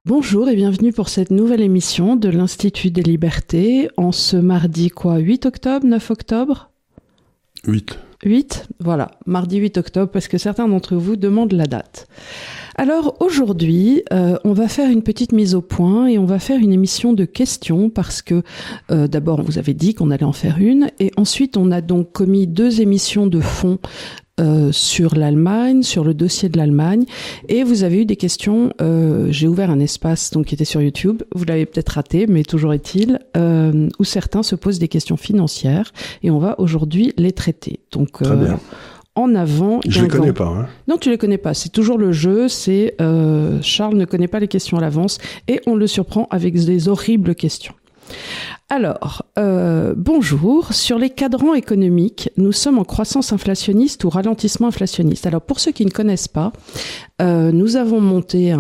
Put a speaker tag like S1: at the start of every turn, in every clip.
S1: Bonjour et bienvenue pour cette nouvelle émission de l'Institut des Libertés en ce mardi 8 octobre, 9 octobre 8, voilà, mardi 8 octobre parce que certains d'entre vous demandent la date. Alors aujourd'hui, on va faire une petite mise au point et on va faire une émission de questions parce que d'abord on vous avait dit qu'on allait en faire une et ensuite on a donc commis 2 émissions de fond sur l'Allemagne, sur le dossier de l'Allemagne, et vous avez eu des questions. J'ai ouvert un espace donc qui était sur YouTube. Vous l'avez peut-être raté, mais toujours est-il où certains se posent des questions financières, et on va aujourd'hui les traiter. Donc
S2: très bien.
S1: En avant.
S2: Je les connais pas. Hein.
S1: Non, tu les connais pas. C'est toujours le jeu. C'est Charles ne connaît pas les questions à l'avance, et on le surprend avec des horribles questions. Alors, bonjour. Sur les cadrans économiques, nous sommes en croissance inflationniste ou ralentissement inflationniste. Alors, pour ceux qui ne connaissent pas, nous avons monté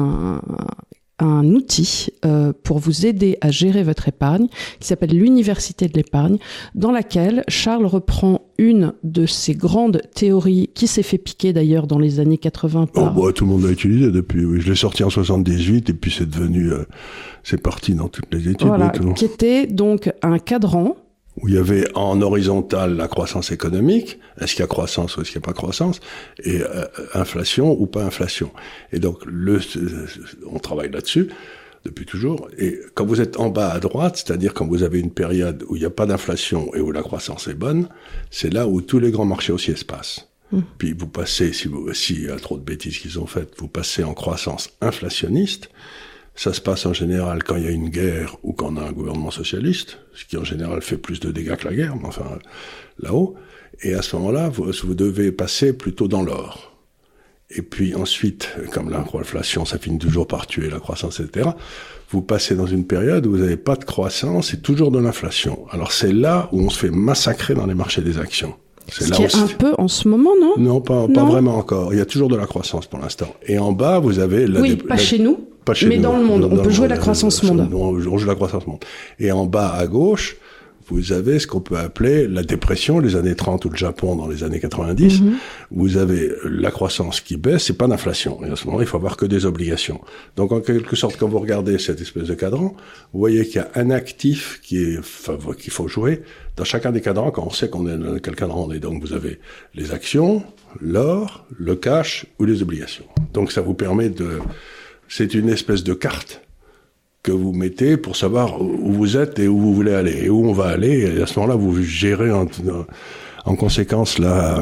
S1: un outil pour vous aider à gérer votre épargne qui s'appelle l'Université de l'épargne, dans laquelle Charles reprend une de ces grandes théories qui s'est fait piquer d'ailleurs dans les années 80 par...
S2: tout le monde l'a utilisé depuis, oui. Je l'ai sorti en 78 et puis c'est devenu... c'est parti dans toutes les études.
S1: Voilà, qui était donc un cadran
S2: où il y avait en horizontal la croissance économique, est-ce qu'il y a croissance ou est-ce qu'il n'y a pas croissance, et inflation ou pas inflation. Et donc, on travaille là-dessus depuis toujours. Et quand vous êtes en bas à droite, c'est-à-dire quand vous avez une période où il n'y a pas d'inflation et où la croissance est bonne, c'est là où tous les grands marchés haussiers se passent. Puis vous passez, s'il y a trop de bêtises qu'ils ont faites, vous passez en croissance inflationniste. Ça se passe en général quand il y a une guerre ou quand on a un gouvernement socialiste, ce qui en général fait plus de dégâts que la guerre, mais enfin là-haut. Et à ce moment-là, vous devez passer plutôt dans l'or. Et puis ensuite, comme l'inflation, ça finit toujours par tuer la croissance, etc., vous passez dans une période où vous n'avez pas de croissance et toujours de l'inflation. Alors c'est là où on se fait massacrer dans les marchés des actions.
S1: Ce qui est un peu en ce moment, non ?
S2: Non, pas vraiment encore. Il y a toujours de la croissance pour l'instant. Et en bas, vous avez...
S1: chez nous. Mais dans le monde, on peut jouer la croissance monde.
S2: On joue la croissance monde. Et en bas à gauche, vous avez ce qu'on peut appeler la dépression, les années 30 ou le Japon dans les années 90. Vous avez la croissance qui baisse, c'est pas d'inflation. Et à ce moment-là, il faut avoir que des obligations. Donc en quelque sorte, quand vous regardez cette espèce de cadran, vous voyez qu'il y a un actif qu'il faut jouer dans chacun des cadrans quand on sait qu'on est dans quel cadran on est. Donc vous avez les actions, l'or, le cash ou les obligations. Donc ça vous permet c'est une espèce de carte que vous mettez pour savoir où vous êtes et où vous voulez aller et où on va aller. Et à ce moment-là, vous gérez en conséquence la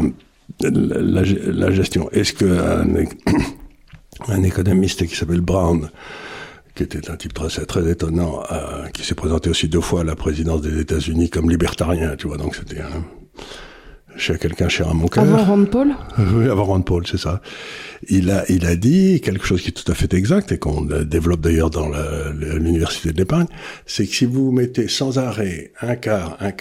S2: gestion. Est-ce qu'un économiste qui s'appelle Brown, qui était un type très étonnant, qui s'est présenté aussi 2 fois à la présidence des États-Unis comme libertarien, tu vois, donc c'était quelqu'un cher à mon cœur.
S1: Avant Rand Paul ?
S2: Oui, avant Rand Paul, c'est ça. Il a dit quelque chose qui est tout à fait exact et qu'on développe d'ailleurs dans l'Université de l'épargne, c'est que si vous mettez sans arrêt un quart en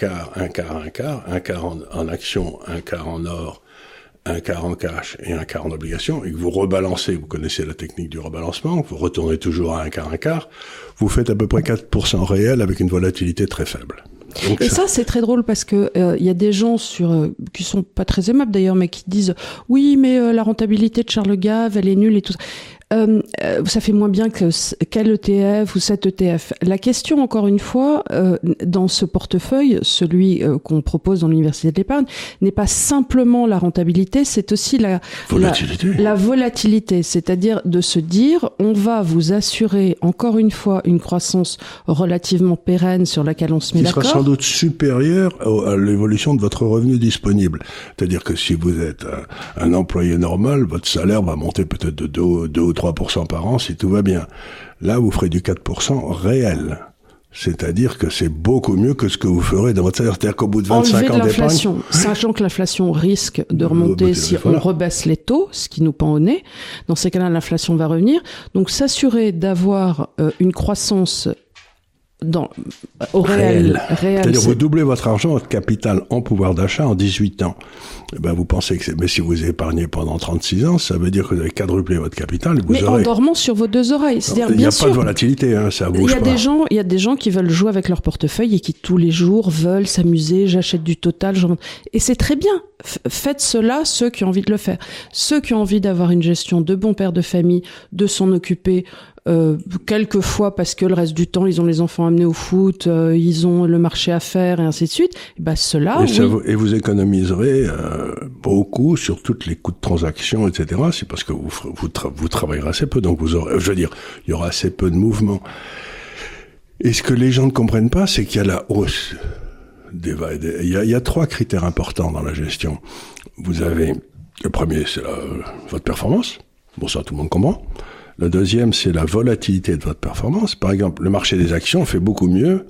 S2: action, un quart en or, un quart en cash et un quart en obligation, et que vous rebalancez, vous connaissez la technique du rebalancement, vous retournez toujours à un quart, vous faites à peu près 4% réel avec une volatilité très faible. Donc
S1: et ça c'est très drôle parce que y a des gens qui sont pas très aimables d'ailleurs, mais qui disent oui mais la rentabilité de Charles Gave elle est nulle et tout ça. Ça fait moins bien que quel ETF ou cet ETF. La question, encore une fois, dans ce portefeuille, celui qu'on propose dans l'Université de l'épargne, n'est pas simplement la rentabilité, c'est aussi la volatilité, c'est-à-dire de se dire, on va vous assurer, encore une fois, une croissance relativement pérenne sur laquelle on se met d'accord.
S2: Qui sera sans doute supérieure à l'évolution de votre revenu disponible. C'est-à-dire que si vous êtes un employé normal, votre salaire va monter peut-être de 2 ou 3% par an si tout va bien. Là, vous ferez du 4% réel. C'est-à-dire que c'est beaucoup mieux que ce que vous ferez dans votre salaire. C'est-à-dire qu'au bout de 25 ans d'épargne...
S1: Sachant que l'inflation risque de remonter si on rebaisse les taux, ce qui nous pend au nez. Dans ces cas-là, l'inflation va revenir. Donc, s'assurer d'avoir une croissance au réel.
S2: C'est-à-dire vous doublez votre argent, votre capital en pouvoir d'achat en 18 ans. Eh ben, vous pensez que mais si vous épargnez pendant 36 ans, ça veut dire que vous avez quadruplé votre capital et vous aurez...
S1: en dormant sur vos 2 oreilles. C'est-à-dire,
S2: il n'y a pas de volatilité, hein, ça bouge pas.
S1: Il y a des gens qui veulent jouer avec leur portefeuille et qui tous les jours veulent s'amuser, j'achète du total, et c'est très bien. Faites cela, ceux qui ont envie de le faire. Ceux qui ont envie d'avoir une gestion de bon père de famille, de s'en occuper, quelquefois parce que le reste du temps ils ont les enfants amenés au foot, ils ont le marché à faire et ainsi de suite, ceux-là,
S2: et vous économiserez beaucoup sur toutes les coûts de transaction, etc. C'est parce que vous travaillerez assez peu, donc vous aurez, je veux dire, il y aura assez peu de mouvements. Et ce que les gens ne comprennent pas, c'est qu'il y a la hausse il y a 3 critères importants dans la gestion. Vous avez, le premier, c'est votre performance. Bon, ça, tout le monde comprend. Le deuxième, c'est la volatilité de votre performance. Par exemple, le marché des actions fait beaucoup mieux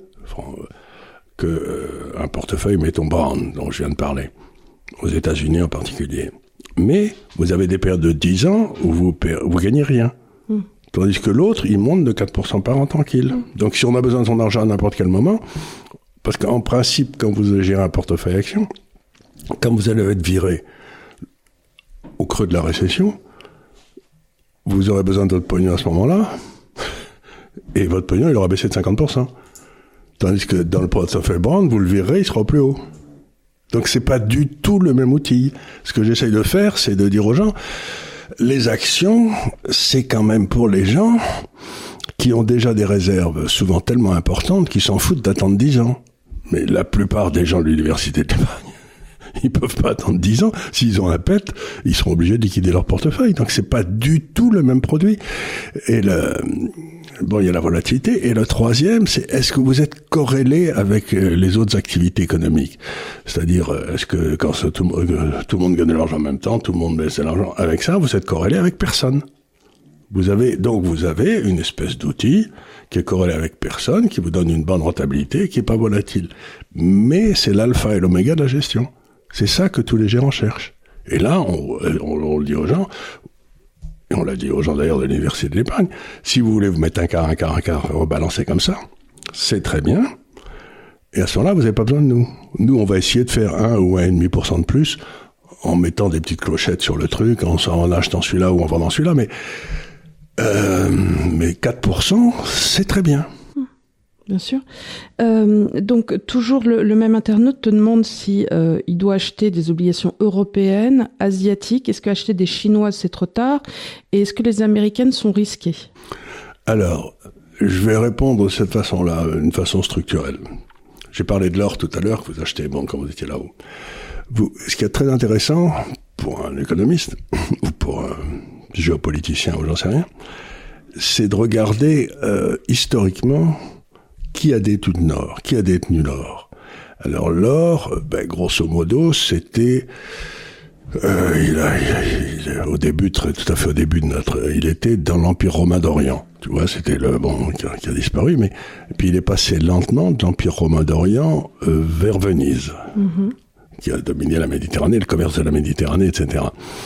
S2: qu'un portefeuille, mettons, Brown, dont je viens de parler, aux États-Unis en particulier. Mais vous avez des périodes de 10 ans où vous gagnez rien. Tandis que l'autre, il monte de 4% par an tranquille. Donc, si on a besoin de son argent à n'importe quel moment, parce qu'en principe, quand vous gérez un portefeuille action, quand vous allez être viré au creux de la récession, vous aurez besoin de votre pognon à ce moment-là, et votre pognon, il aura baissé de 50%. Tandis que dans le portefeuille Brown, vous le virerez, il sera au plus haut. Donc c'est pas du tout le même outil. Ce que j'essaye de faire, c'est de dire aux gens, les actions, c'est quand même pour les gens qui ont déjà des réserves souvent tellement importantes qu'ils s'en foutent d'attendre 10 ans. Mais la plupart des gens de l'université de l'épargne, ils peuvent pas attendre 10 ans. S'ils ont un pet, ils seront obligés de liquider leur portefeuille. Donc c'est pas du tout le même produit. Et il y a la volatilité. Et le troisième, c'est est-ce que vous êtes corrélé avec les autres activités économiques? C'est-à-dire, est-ce que quand tout le monde gagne de l'argent en même temps, tout le monde baisse de l'argent avec ça, vous êtes corrélé avec personne. Vous avez une espèce d'outil qui est corrélé avec personne, qui vous donne une bonne rentabilité, qui est pas volatile. Mais c'est l'alpha et l'oméga de la gestion. C'est ça que tous les gérants cherchent. Et là, on le dit aux gens, et on l'a dit aux gens d'ailleurs de l'université de l'épargne, si vous voulez vous mettre un quart, rebalancer comme ça, c'est très bien. Et à ce moment-là, vous n'avez pas besoin de nous. Nous, on va essayer de faire 1 ou 1,5% de plus, en mettant des petites clochettes sur le truc, en achetant celui-là ou en vendant celui-là, mais 4%, c'est très bien.
S1: Bien sûr. Donc, toujours le même internaute te demande si il doit acheter des obligations européennes, asiatiques. Est-ce qu'acheter des chinoises, c'est trop tard? Et est-ce que les américaines sont risquées?
S2: Alors, je vais répondre de cette façon-là, une façon structurelle. J'ai parlé de l'or tout à l'heure, que vous achetez quand vous étiez là-haut. Ce qui est très intéressant pour un économiste, ou pour un géopoliticien, ou j'en sais rien, c'est de regarder historiquement qui a détenu l'or. Alors l'or, grosso modo, c'était au début, tout à fait au début il était dans l'Empire romain d'Orient. Tu vois, c'était qui a disparu, mais puis il est passé lentement de l'Empire romain d'Orient vers Venise, qui a dominé la Méditerranée, le commerce de la Méditerranée, etc.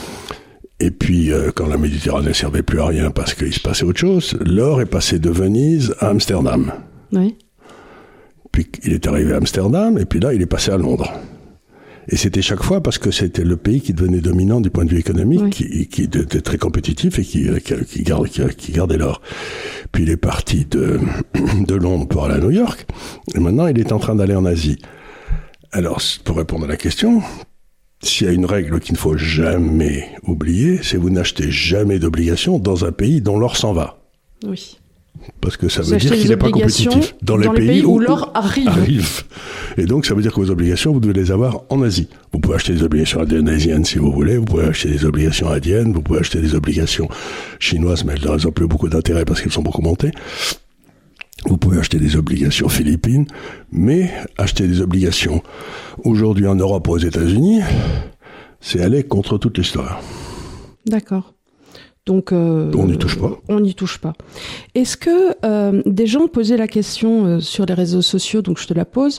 S2: Et puis, quand la Méditerranée ne servait plus à rien parce qu'il se passait autre chose, l'or est passé de Venise à Amsterdam.
S1: Oui.
S2: Puis il est arrivé à Amsterdam, et puis là, il est passé à Londres. Et c'était chaque fois parce que c'était le pays qui devenait dominant du point de vue économique, qui était très compétitif et qui gardait l'or. Puis il est parti de Londres pour aller à New York, et maintenant il est en train d'aller en Asie. Alors, pour répondre à la question, s'il y a une règle qu'il ne faut jamais oublier, c'est vous n'achetez jamais d'obligations dans un pays dont l'or s'en va.
S1: Oui.
S2: Parce que ça veut dire qu'il n'est pas compétitif
S1: dans les pays où l'or arrive.
S2: Et donc, ça veut dire que vos obligations, vous devez les avoir en Asie. Vous pouvez acheter des obligations indonésiennes si vous voulez, vous pouvez acheter des obligations indiennes, vous pouvez acheter des obligations chinoises, mais elles n'ont plus beaucoup d'intérêt parce qu'elles sont beaucoup montées. Vous pouvez acheter des obligations philippines, mais acheter des obligations aujourd'hui en Europe ou aux États-Unis, c'est aller contre toute l'histoire.
S1: D'accord. Donc,
S2: on n'y touche pas.
S1: On n'y touche pas. Est-ce que des gens posaient la question sur les réseaux sociaux, donc je te la pose,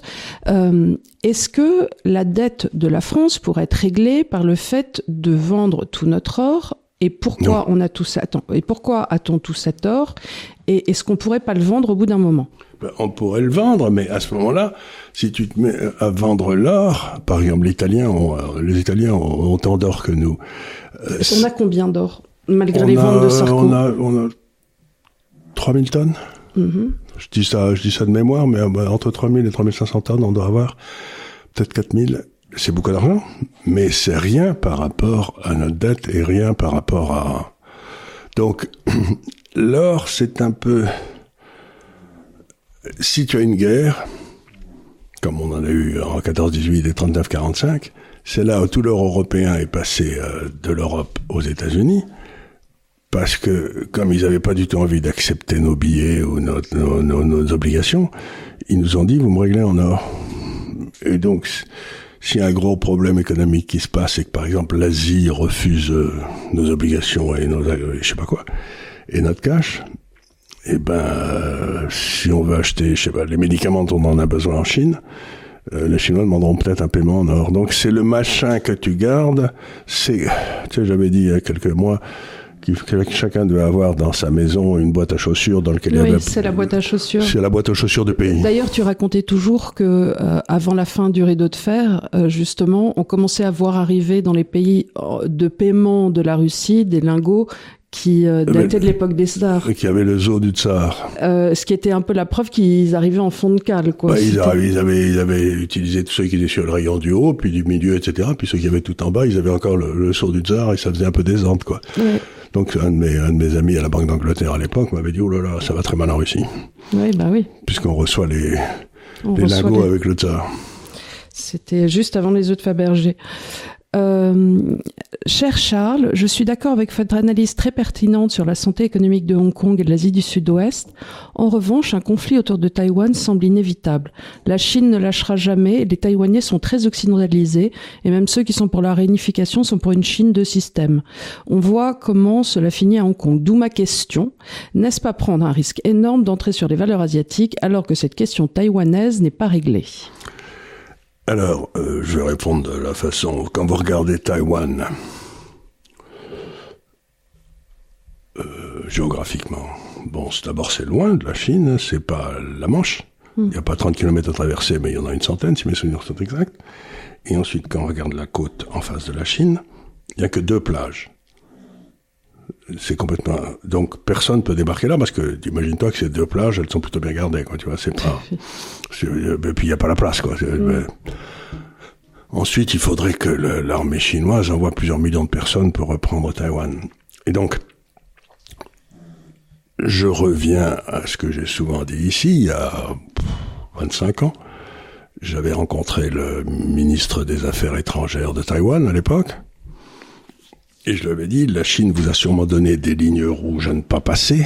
S1: est-ce que la dette de la France pourrait être réglée par le fait de vendre tout notre or? Et pourquoi on a tout ça? Et pourquoi a-t-on tout cet or? Et est-ce qu'on pourrait pas le vendre au bout d'un moment?
S2: On pourrait le vendre, mais à ce moment-là, si tu te mets à vendre l'or, par exemple, les Italiens ont autant d'or que nous.
S1: On a combien d'or? Malgré les ventes de Sarko.
S2: On a 3000 tonnes. Mm-hmm. Je dis ça de mémoire, mais entre 3000 et 3500 tonnes, on doit avoir peut-être 4000. C'est beaucoup d'argent, mais c'est rien par rapport à notre dette et rien par rapport à... Donc, l'or, c'est un peu... Si tu as une guerre, comme on en a eu en 14-18 et 39-45, c'est là où tout l'or européen est passé de l'Europe aux États-Unis, parce que comme ils n'avaient pas du tout envie d'accepter nos billets ou nos obligations, ils nous ont dit, vous me réglez en or. Et donc, s'il y a un gros problème économique qui se passe et que, par exemple, l'Asie refuse nos obligations et je sais pas quoi, et notre cash, eh ben, si on veut acheter, je sais pas, les médicaments dont on en a besoin en Chine, les Chinois demanderont peut-être un paiement en or. Donc, c'est le machin que tu gardes, tu sais, j'avais dit il y a quelques mois, que chacun devait avoir dans sa maison une boîte à chaussures dans laquelle il y avait...
S1: Oui, c'est la boîte à chaussures.
S2: C'est la boîte aux chaussures du pays.
S1: D'ailleurs, tu racontais toujours que avant la fin du rideau de fer, justement, on commençait à voir arriver dans les pays de paiement de la Russie des lingots qui dataient de l'époque des tsars.
S2: Qui avait le zoo du tsar.
S1: Ce qui était un peu la preuve qu'ils arrivaient en fond de cale, quoi.
S2: Bah, ils avaient utilisé tous ceux qui étaient sur le rayon du haut, puis du milieu, etc. Puis ceux qui avaient tout en bas, ils avaient encore le zoo du tsar et ça faisait un peu désordre, quoi. Ouais. Donc, un de mes amis à la Banque d'Angleterre à l'époque m'avait dit, oh là là, ça va très mal en Russie.
S1: Oui, bah oui.
S2: Puisqu'on reçoit les lingots avec le tsar.
S1: C'était juste avant les œufs de Fabergé. Cher Charles, je suis d'accord avec votre analyse très pertinente sur la santé économique de Hong Kong et de l'Asie du Sud-Ouest. En revanche, un conflit autour de Taïwan semble inévitable. La Chine ne lâchera jamais, les Taïwanais sont très occidentalisés, et même ceux qui sont pour la réunification sont pour une Chine de système. On voit comment cela finit à Hong Kong. D'où ma question. N'est-ce pas prendre un risque énorme d'entrer sur les valeurs asiatiques alors que cette question taïwanaise n'est pas réglée ?
S2: Alors, je vais répondre de la façon... Quand vous regardez Taïwan, géographiquement, bon, d'abord c'est loin de la Chine, c'est pas la Manche. Il n'y a pas 30 km à traverser, mais il y en a une centaine, si mes souvenirs sont exacts. Et ensuite, quand on regarde la côte en face de la Chine, il n'y a que 2 plages. C'est complètement... Donc, personne peut débarquer là, parce que, imagine-toi que ces 2 plages, elles sont plutôt bien gardées, quoi, tu vois, c'est pas... Et puis, il n'y a pas la place, quoi. Ensuite, il faudrait que l'armée chinoise envoie plusieurs millions de personnes pour reprendre Taïwan. Et donc, je reviens à ce que j'ai souvent dit ici, il y a 25 ans. J'avais rencontré le ministre des Affaires étrangères de Taïwan, à l'époque. Et je lui avais dit, la Chine vous a sûrement donné des lignes rouges à ne pas passer.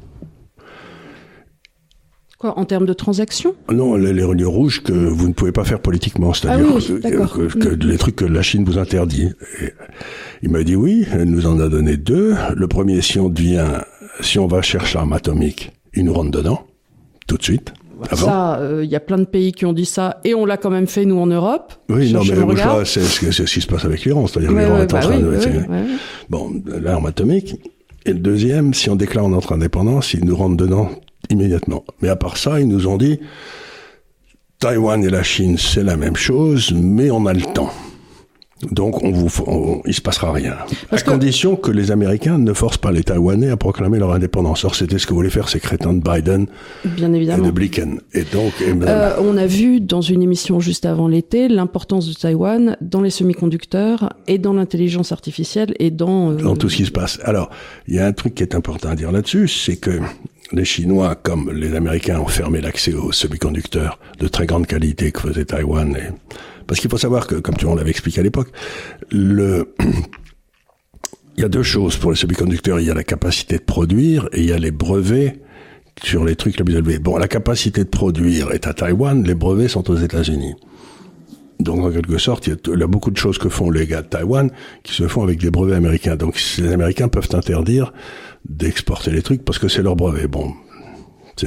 S1: Quoi, en termes de transactions ?
S2: Non, les lignes rouges que vous ne pouvez pas faire politiquement, c'est-à-dire que les trucs que la Chine vous interdit. Et il m'a dit oui, elle nous en a donné 2. Le premier, si on va chercher l'arme atomique, il nous rentre dedans, tout de suite.
S1: Ça, y a plein de pays qui ont dit ça, et on l'a quand même fait, nous, en Europe.
S2: Oui, non, mais là, c'est ce qui se passe avec l'Iran, c'est-à-dire que l'Iran est en train de... Bon, l'arme atomique. Et le deuxième, si on déclare notre indépendance, ils nous rentrent dedans immédiatement. Mais à part ça, ils nous ont dit, Taïwan et la Chine, c'est la même chose, mais on a le temps. Donc, il se passera rien. À condition que les Américains ne forcent pas les Taïwanais à proclamer leur indépendance. Or, c'était ce que voulaient faire ces crétins de Biden.
S1: Bien évidemment.
S2: Et de Blinken. Et donc,
S1: on a vu dans une émission juste avant l'été l'importance de Taïwan dans les semi-conducteurs et dans l'intelligence artificielle et dans
S2: tout ce qui se passe. Alors, il y a un truc qui est important à dire là-dessus, c'est que les Chinois, comme les Américains, ont fermé l'accès aux semi-conducteurs de très grande qualité que faisait Taïwan. Parce qu'il faut savoir que, comme on l'avait expliqué à l'époque, il y a 2 choses pour les semi-conducteurs. Il y a la capacité de produire et il y a les brevets sur les trucs les plus élevés. Bon, la capacité de produire est à Taïwan, les brevets sont aux États-Unis. Donc, en quelque sorte, il y a beaucoup de choses que font les gars de Taïwan qui se font avec des brevets américains. Donc, les Américains peuvent interdire d'exporter les trucs parce que c'est leur brevet. Bon, c'est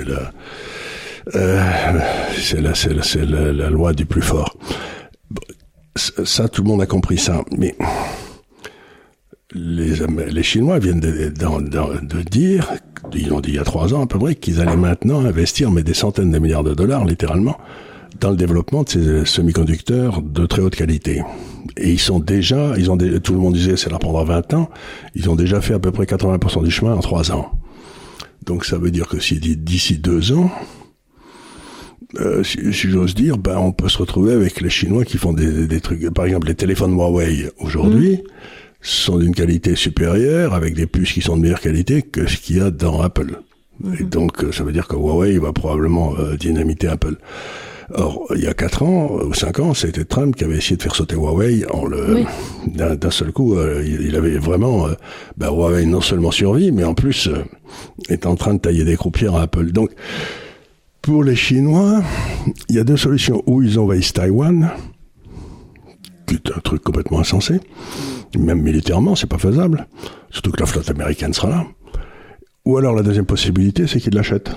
S2: la loi du plus fort. Ça, tout le monde a compris ça. Mais les Chinois viennent de dire, ils l'ont dit il y a 3 ans à peu près, qu'ils allaient maintenant investir des centaines de milliards de dollars, littéralement, dans le développement de ces semi-conducteurs de très haute qualité. Et tout le monde disait, ça leur prendra 20 ans, ils ont déjà fait à peu près 80% du chemin en 3 ans. Donc ça veut dire que si d'ici 2 ans, si j'ose dire, on peut se retrouver avec les Chinois qui font des trucs. Par exemple, les téléphones Huawei aujourd'hui, sont d'une qualité supérieure, avec des puces qui sont de meilleure qualité que ce qu'il y a dans Apple. Et donc, ça veut dire que Huawei va probablement dynamiter Apple. Or, il y a 4 ans ou 5 ans, c'était Trump qui avait essayé de faire sauter Huawei d'un seul coup. Il avait vraiment... Huawei non seulement survit, mais en plus est en train de tailler des croupières à Apple. Donc, pour les Chinois, il y a 2 solutions. Ou ils envahissent Taïwan, qui est un truc complètement insensé. Même militairement, c'est pas faisable. Surtout que la flotte américaine sera là. Ou alors la deuxième possibilité, c'est qu'ils l'achètent.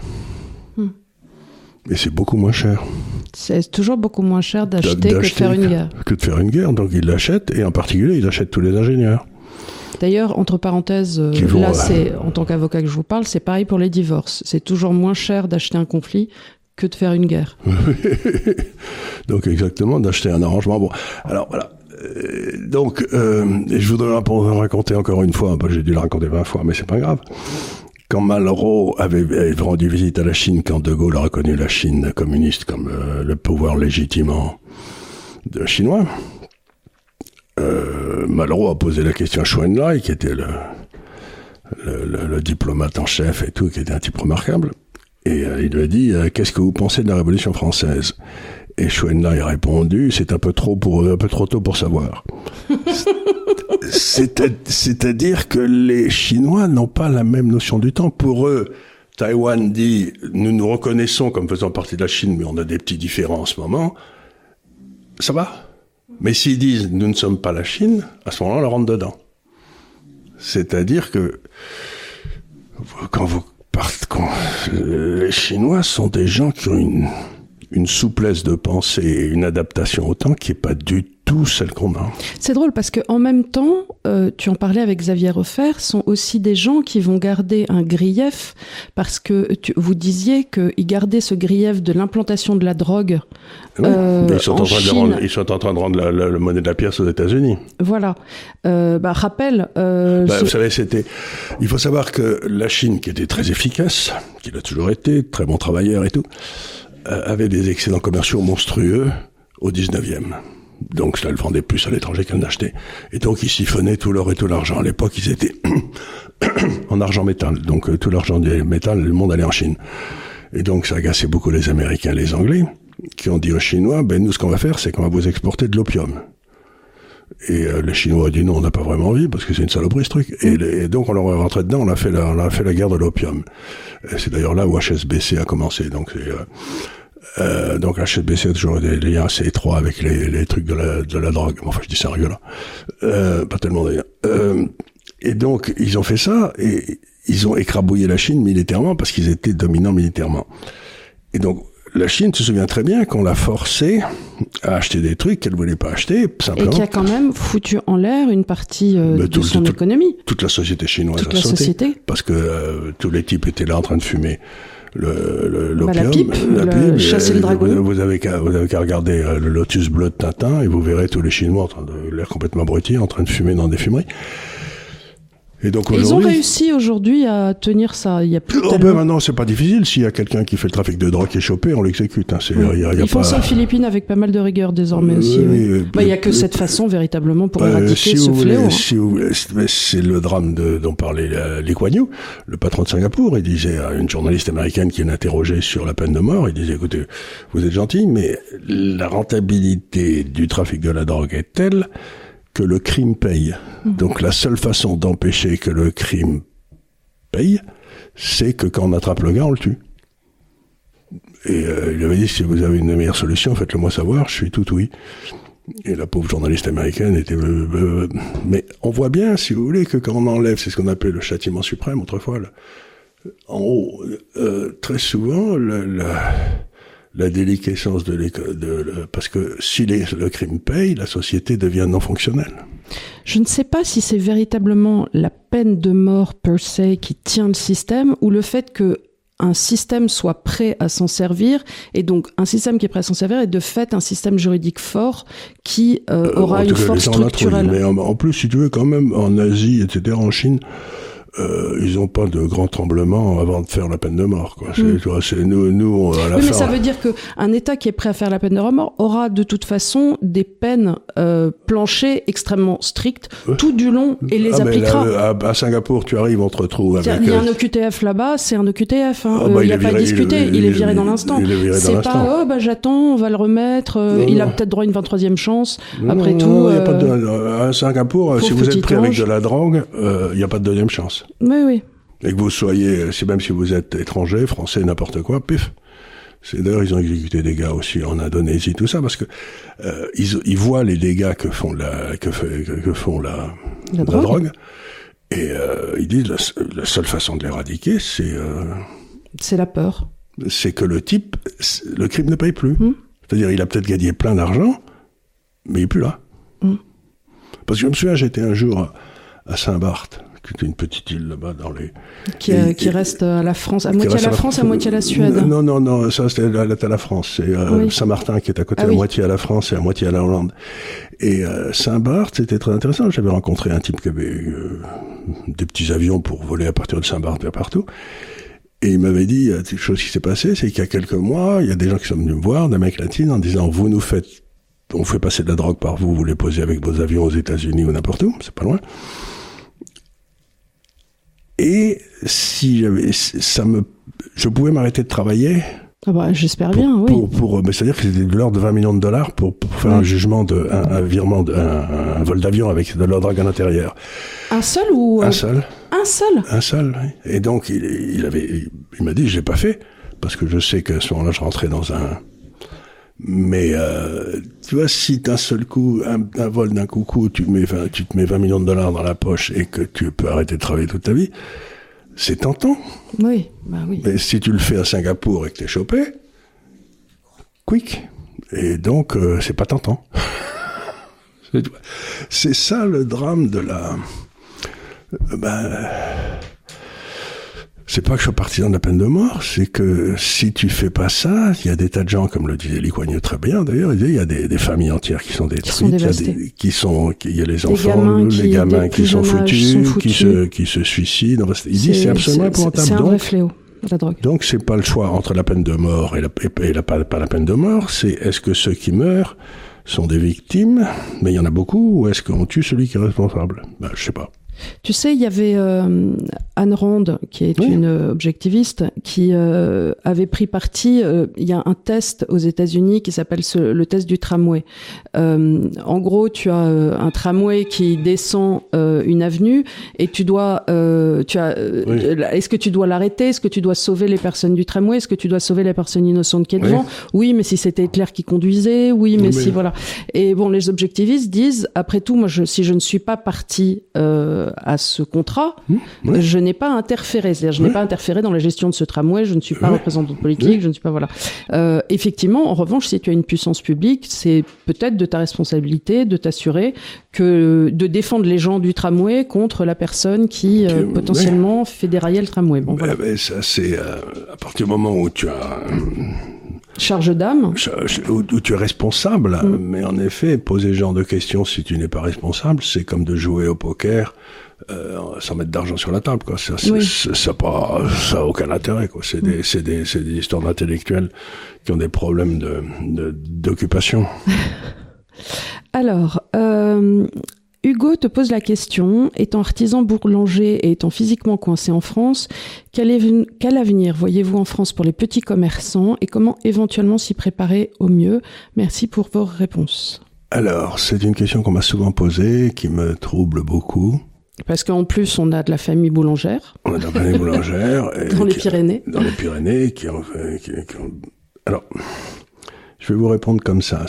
S2: Et c'est beaucoup moins cher.
S1: C'est toujours beaucoup moins cher d'acheter que de faire une guerre.
S2: Que de faire une guerre. Donc ils l'achètent, et en particulier, ils achètent tous les ingénieurs.
S1: D'ailleurs, entre parenthèses, c'est, en tant qu'avocat que je vous parle, c'est pareil pour les divorces. C'est toujours moins cher d'acheter un conflit que de faire une guerre.
S2: Donc exactement, d'acheter un arrangement. Bon, alors voilà. Je voudrais raconter encore une fois, j'ai dû le raconter 20 fois, mais c'est pas grave. Quand Malraux avait rendu visite à la Chine, quand De Gaulle a reconnu la Chine communiste comme le pouvoir légitimant chinois, Malraux a posé la question à Chou En-lai, qui était le diplomate en chef et tout, qui était un type remarquable, et il lui a dit qu'est-ce que vous pensez de la Révolution française? Et Chou En-lai a répondu, c'est un peu trop tôt pour savoir. C'est-à-dire que les Chinois n'ont pas la même notion du temps. Pour eux, Taïwan dit, nous nous reconnaissons comme faisant partie de la Chine, mais on a des petits différends en ce moment. Ça va. Mais s'ils disent, nous ne sommes pas la Chine, à ce moment-là, on leur rentre dedans. C'est-à-dire que, les Chinois sont des gens qui ont une souplesse de pensée et une adaptation au temps qui n'est pas du tout celle qu'on a.
S1: C'est drôle parce qu'en même temps, tu en parlais avec Xavier Refer, sont aussi des gens qui vont garder un grief parce que vous disiez qu'ils gardaient ce grief de l'implantation de la drogue
S2: ils sont
S1: en Chine.
S2: Ils sont en train de rendre la monnaie de la pièce aux États-Unis.
S1: Voilà. Rappel...
S2: Vous savez, il faut savoir que la Chine, qui était très efficace, qui l'a toujours été, très bon travailleur et tout, avait des excédents commerciaux monstrueux au 19e. Donc, ça le vendait plus à l'étranger qu'elle n'achetait. Et donc, ils siphonnaient tout l'or et tout l'argent. À l'époque, ils étaient en argent métal. Donc, tout l'argent du métal, le monde allait en Chine. Et donc, ça agaçait beaucoup les Américains et les Anglais, qui ont dit aux Chinois, nous, ce qu'on va faire, c'est qu'on va vous exporter de l'opium. Et les Chinois ont dit non, on n'a pas vraiment envie, parce que c'est une saloperie, ce truc. Et donc, on leur est rentré dedans, on a fait la guerre de l'opium. Et c'est d'ailleurs là où HSBC a commencé. Donc, donc HSBC a toujours des liens assez étroits avec les trucs de la drogue. Enfin, je dis ça en rigolant. Pas tellement d'ailleurs. Et donc, ils ont fait ça, et ils ont écrabouillé la Chine militairement, parce qu'ils étaient dominants militairement. Et donc, la Chine se souvient très bien qu'on l'a forcée à acheter des trucs qu'elle voulait pas acheter, simplement.
S1: Et qui a quand même foutu en l'air une partie de son économie.
S2: Toute la société chinoise a sauté. Parce que tous les types étaient là en train de fumer l'opium.
S1: La pipe, chasser le dragon.
S2: Vous avez qu'à regarder le Lotus bleu de Tintin, et vous verrez tous les Chinois en train de l'air complètement abrutis, en train de fumer dans des fumeries. Et donc
S1: ils ont réussi aujourd'hui à tenir ça. Il y a plus
S2: maintenant, c'est pas difficile. S'il y a quelqu'un qui fait le trafic de drogue qui est chopé, on l'exécute. Hein.
S1: Ils font ça aux Philippines avec pas mal de rigueur désormais aussi. Il y a que cette façon véritablement pour éradiquer ce fléau.
S2: C'est le drame dont parlait Lee Kuan Yew, le patron de Singapour. Il disait à une journaliste américaine qui l'interrogeait sur la peine de mort, il disait, écoutez, vous êtes gentil, mais la rentabilité du trafic de la drogue est telle que le crime paye. Donc la seule façon d'empêcher que le crime paye, c'est que quand on attrape le gars, on le tue. Et il avait dit, si vous avez une meilleure solution, faites-le moi savoir, je suis tout oui. Et la pauvre journaliste américaine était... Mais on voit bien, si vous voulez, que quand on enlève, c'est ce qu'on appelait le châtiment suprême autrefois, en haut, très souvent, la déliquescence parce que si le crime paye, la société devient non fonctionnelle.
S1: Je ne sais pas si c'est véritablement la peine de mort per se qui tient le système, ou le fait que un système soit prêt à s'en servir, et donc un système qui est prêt à s'en servir est de fait un système juridique fort qui aura une force structurelle.
S2: Mais en plus, si tu veux, quand même, en Asie, etc., en Chine, ils n'ont pas de grands tremblements avant de faire la peine de mort, quoi. C'est nous à la fin.
S1: Mais ça veut dire qu'un État qui est prêt à faire la peine de mort aura de toute façon des peines planchers extrêmement strictes tout du long et les appliquera.
S2: Là, à Singapour, tu arrives, on te retrouve avec...
S1: Il y a un OQTF là-bas, c'est un OQTF. Il n'y a pas à discuter, il est viré dans l'instant. C'est pas, j'attends, on va le remettre, il a peut-être droit à une 23e chance. Après tout...
S2: à Singapour, si vous êtes pris avec de la drogue, il n'y a pas de deuxième chance.
S1: Oui.
S2: Et que vous soyez, même si vous êtes étranger, français, n'importe quoi, pif. D'ailleurs, ils ont exécuté des gars aussi en Indonésie, tout ça, parce que ils voient les dégâts que font la drogue, et ils disent la seule façon de l'éradiquer,
S1: c'est la peur.
S2: C'est que le crime ne paye plus. C'est-à-dire, il a peut-être gagné plein d'argent, mais il n'est plus là. Parce que je me souviens, j'étais un jour à Saint-Barth, qui est une petite île là-bas dans les...
S1: Qui reste à la France, à moitié à la France, à moitié à la Suède.
S2: Non, ça c'était à la France. C'est Saint-Martin qui est à côté, à moitié à la France et à moitié à la Hollande. Et Saint-Barth, c'était très intéressant. J'avais rencontré un type qui avait des petits avions pour voler à partir de Saint-Barth vers partout. Et il m'avait dit, il y a quelque chose qui s'est passé, c'est qu'il y a quelques mois, il y a des gens qui sont venus me voir, d'Amérique latine, en disant, on fait passer de la drogue par vous les posez avec vos avions aux États-Unis ou n'importe où, c'est pas loin. Et si je pouvais m'arrêter de travailler.
S1: J'espère bien, oui.
S2: Mais c'est-à-dire que c'était de l'ordre de $20 millions pour faire un jugement un virement un vol d'avion avec de la drogue à l'intérieur.
S1: Un seul ou?
S2: Un seul.
S1: Un seul?
S2: Un seul, oui. Et donc, il m'a dit, je l'ai pas fait, parce que je sais qu'à ce moment-là, je rentrais dans un... Mais tu vois, si d'un seul coup, un vol d'un coucou, tu te mets $20 millions dans la poche et que tu peux arrêter de travailler toute ta vie, c'est tentant.
S1: Oui.
S2: Mais si tu le fais à Singapour et que t'es chopé, quick. Et donc, c'est pas tentant. C'est ça le drame de la... c'est pas que je sois partisan de la peine de mort, c'est que si tu fais pas ça, il y a des tas de gens, comme le disait Lee Kuan Yew très bien d'ailleurs, il y a des familles entières qui sont détruites, il y a les enfants, les gamins qui sont foutus, qui se suicident. Il dit c'est absolument épouvantable.
S1: C'est un vrai fléau, la drogue.
S2: Donc c'est pas le choix entre la peine de mort et pas la peine de mort, c'est est-ce que ceux qui meurent sont des victimes, mais il y en a beaucoup, ou est-ce qu'on tue celui qui est responsable? Je sais pas.
S1: Tu sais, il y avait Anne Rand, qui est une objectiviste, qui avait pris parti. Il y a un test aux États-Unis qui s'appelle le test du tramway. En gros, tu as un tramway qui descend une avenue et tu dois, est-ce que tu dois l'arrêter? Est-ce que tu dois sauver les personnes du tramway? Est-ce que tu dois sauver les personnes innocentes qui est devant? Oui, mais si c'était Hitler qui conduisait, si voilà. Et bon, les objectivistes disent, après tout, moi, si je ne suis pas parti à ce contrat, je n'ai pas interféré. C'est-à-dire, je n'ai pas interféré dans la gestion de ce tramway, je ne suis pas représentante politique, je ne suis pas, voilà. Effectivement, en revanche, si tu as une puissance publique, c'est peut-être de ta responsabilité de t'assurer de défendre les gens du tramway contre la personne qui, potentiellement, fait dérailler le tramway. Bon, voilà.
S2: Ça, c'est à partir du moment où tu as...
S1: charge d'âme.
S2: Où tu es responsable, mais en effet, poser ce genre de questions si tu n'es pas responsable, c'est comme de jouer au poker sans mettre d'argent sur la table, quoi. Ça a aucun intérêt, quoi. C'est des histoires d'intellectuels qui ont des problèmes d'occupation.
S1: Alors, Hugo te pose la question, étant artisan boulanger et étant physiquement coincé en France, quel avenir voyez-vous en France pour les petits commerçants et comment éventuellement s'y préparer au mieux? Merci pour vos réponses.
S2: Alors, c'est une question qu'on m'a souvent posée, qui me trouble beaucoup.
S1: Parce qu'en plus, on a de la famille boulangère.
S2: On a de la famille boulangère.
S1: Dans les Pyrénées.
S2: Dans les Pyrénées, qui ont... Alors, je vais vous répondre comme ça.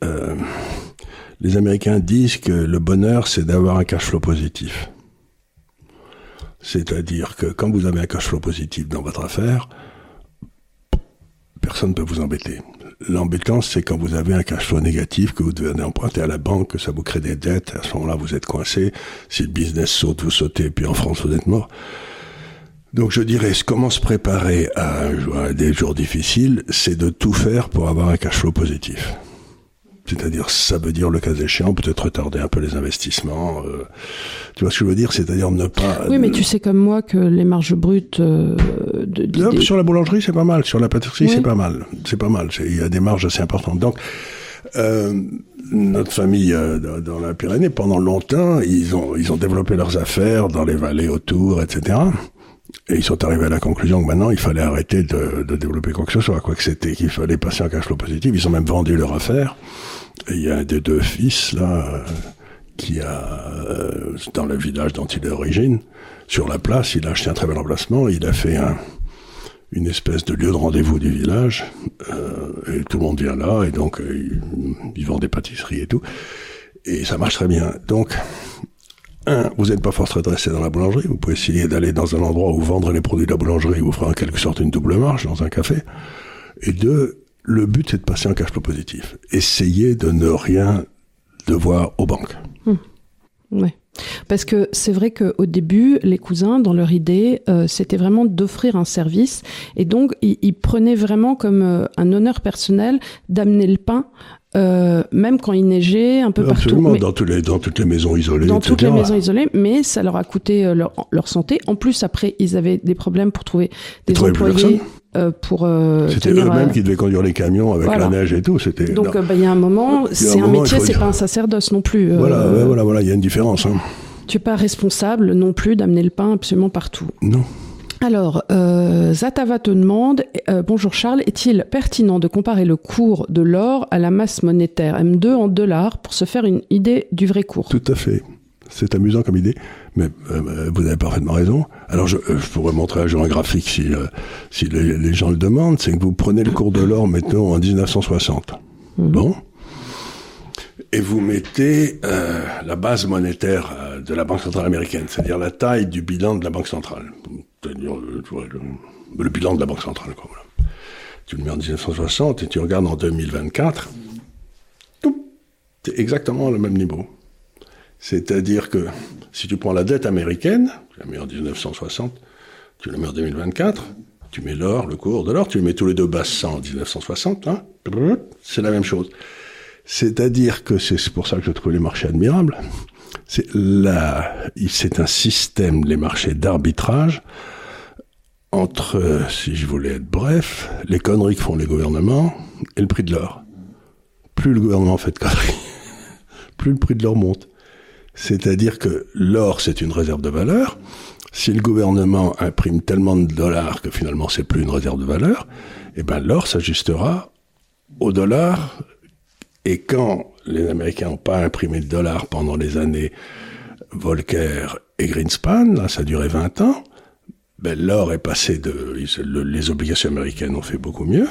S2: Les Américains disent que le bonheur, c'est d'avoir un cash flow positif. C'est-à-dire que quand vous avez un cash flow positif dans votre affaire, personne ne peut vous embêter. L'embêtant, c'est quand vous avez un cash flow négatif, que vous devez emprunter à la banque, que ça vous crée des dettes. À ce moment-là, vous êtes coincé. Si le business saute, vous sautez, et puis en France, vous êtes mort. Donc je dirais, comment se préparer à des jours difficiles, c'est de tout faire pour avoir un cash flow positif. C'est-à-dire, ça veut dire, le cas échéant, peut-être retarder un peu les investissements. Tu vois ce que je veux dire? C'est-à-dire ne pas...
S1: Oui, mais tu sais comme moi que les marges brutes...
S2: Sur la boulangerie, c'est pas mal. Sur la pâtisserie, c'est pas mal. C'est pas mal. Il y a des marges assez importantes. Donc, notre famille dans la Pyrénées, pendant longtemps, ils ont développé leurs affaires dans les vallées autour, etc. Et ils sont arrivés à la conclusion que maintenant, il fallait arrêter de développer quoi que ce soit, qu'il fallait passer en cash flow positif. Ils ont même vendu leur affaire. Et il y a un des deux fils, là, qui a, dans le village dont il est d'origine, sur la place, il a acheté un très bel emplacement, il a fait une espèce de lieu de rendez-vous du village, et tout le monde vient là, et donc, ils vendent des pâtisseries et tout. Et ça marche très bien. Donc, vous n'êtes pas forcément redressé dans la boulangerie, vous pouvez essayer d'aller dans un endroit où vendre les produits de la boulangerie, vous ferez en quelque sorte une double marche dans un café. Et deux, le but, c'est de passer en cash flow positif. Essayez de ne rien devoir aux banques.
S1: Oui. Parce que c'est vrai qu'au début, les cousins, dans leur idée, c'était vraiment d'offrir un service. Et donc, ils prenaient vraiment comme un honneur personnel d'amener le pain, même quand il neigeait un peu
S2: Absolument,
S1: partout.
S2: Absolument, dans toutes les maisons isolées,
S1: Dans
S2: etc.
S1: toutes les maisons isolées, mais ça leur a coûté leur santé. En plus, après, ils avaient des problèmes pour trouver des employés.
S2: C'était eux-mêmes qui devaient conduire les camions avec la neige et tout.
S1: Donc, il y a un moment, c'est un métier, c'est pas un sacerdoce non plus.
S2: Voilà, il y a une différence. Hein.
S1: Tu n'es pas responsable non plus d'amener le pain absolument partout.
S2: Non.
S1: Alors, Zatava te demande, bonjour Charles, est-il pertinent de comparer le cours de l'or à la masse monétaire M2 en dollars pour se faire une idée du vrai cours?
S2: Tout à fait. C'est amusant comme idée, mais vous avez parfaitement raison. Alors, je pourrais montrer un jour un graphique si les gens le demandent. C'est que vous prenez le cours de l'or, mettons, en 1960. Bon. Et vous mettez la base monétaire de la Banque centrale américaine, c'est-à-dire la taille du bilan de la Banque centrale. C'est-à-dire le bilan de la Banque centrale, quoi. Voilà. Tu le mets en 1960 et tu regardes en 2024, c'est exactement le même niveau. C'est-à-dire que si tu prends la dette américaine, tu la mets en 1960, tu la mets en 2024, tu mets l'or, le cours de l'or, tu les mets tous les deux basse 100 en 1960, hein, c'est la même chose. C'est-à-dire que c'est pour ça que je trouve les marchés admirables. C'est un système, les marchés d'arbitrage, entre, si je voulais être bref, les conneries que font les gouvernements et le prix de l'or. Plus le gouvernement fait de conneries, plus le prix de l'or monte. C'est-à-dire que l'or, c'est une réserve de valeur. Si le gouvernement imprime tellement de dollars que finalement c'est plus une réserve de valeur, eh ben l'or s'ajustera au dollar. Et quand les Américains n'ont pas imprimé de dollars pendant les années Volcker et Greenspan, là ça a duré 20 ans, ben l'or est passé les obligations américaines ont fait beaucoup mieux,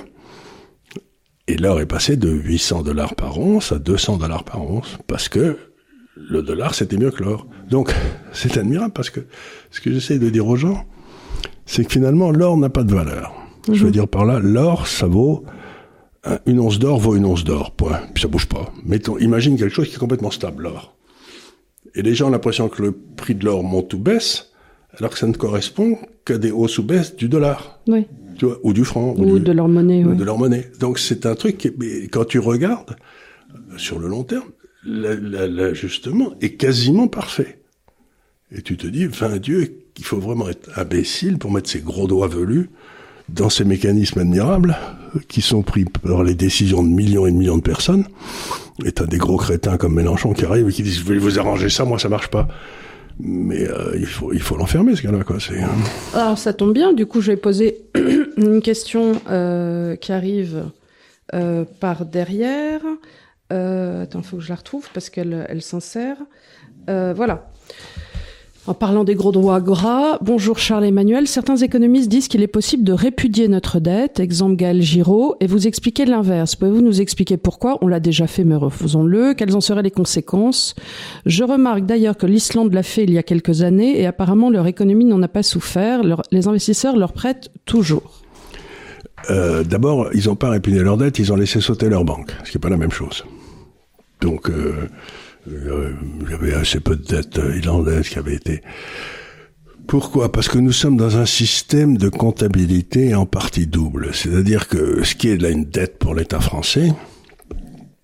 S2: et l'or est passé de $800 par once à $200 par once, parce que le dollar c'était mieux que l'or. Donc c'est admirable, parce que ce que j'essaie de dire aux gens, c'est que finalement l'or n'a pas de valeur. Je veux dire par là, l'or ça vaut... Une once d'or vaut une once d'or, point. Puis ça bouge pas. Imagine quelque chose qui est complètement stable, l'or. Et les gens ont l'impression que le prix de l'or monte ou baisse, alors que ça ne correspond qu'à des hausses ou baisses du dollar. Oui. Tu vois, ou du franc.
S1: Ou de leur monnaie,
S2: oui. De leur monnaie. Donc c'est un truc quand tu regardes, sur le long terme, l'ajustement est quasiment parfait. Et tu te dis, Dieu, qu'il faut vraiment être imbécile pour mettre ses gros doigts velus dans ces mécanismes admirables qui sont pris par les décisions de millions et de millions de personnes. Et t'as des gros crétins comme Mélenchon qui arrivent et qui disent « Je vais vous arranger ça, moi ça marche pas ». Mais il faut l'enfermer, ce gars-là, quoi.
S1: Alors ça tombe bien, du coup je vais poser une question qui arrive par derrière. Attends, il faut que je la retrouve parce qu'elle s'insère. Voilà. En parlant des gros droits gras, bonjour Charles Emmanuel, certains économistes disent qu'il est possible de répudier notre dette, exemple Gaël Giraud, et vous expliquer l'inverse. Pouvez-vous nous expliquer pourquoi? On l'a déjà fait, mais refaisons-le. Quelles en seraient les conséquences? Je remarque d'ailleurs que l'Islande l'a fait il y a quelques années, et apparemment leur économie n'en a pas souffert. Les investisseurs leur prêtent toujours.
S2: D'abord, ils n'ont pas répudié leur dette, ils ont laissé sauter leur banque, ce qui n'est pas la même chose. Donc... il y avait assez peu de dettes irlandaises qui avaient été... Pourquoi? Parce que nous sommes dans un système de comptabilité en partie double. C'est-à-dire que ce qui est là une dette pour l'État français,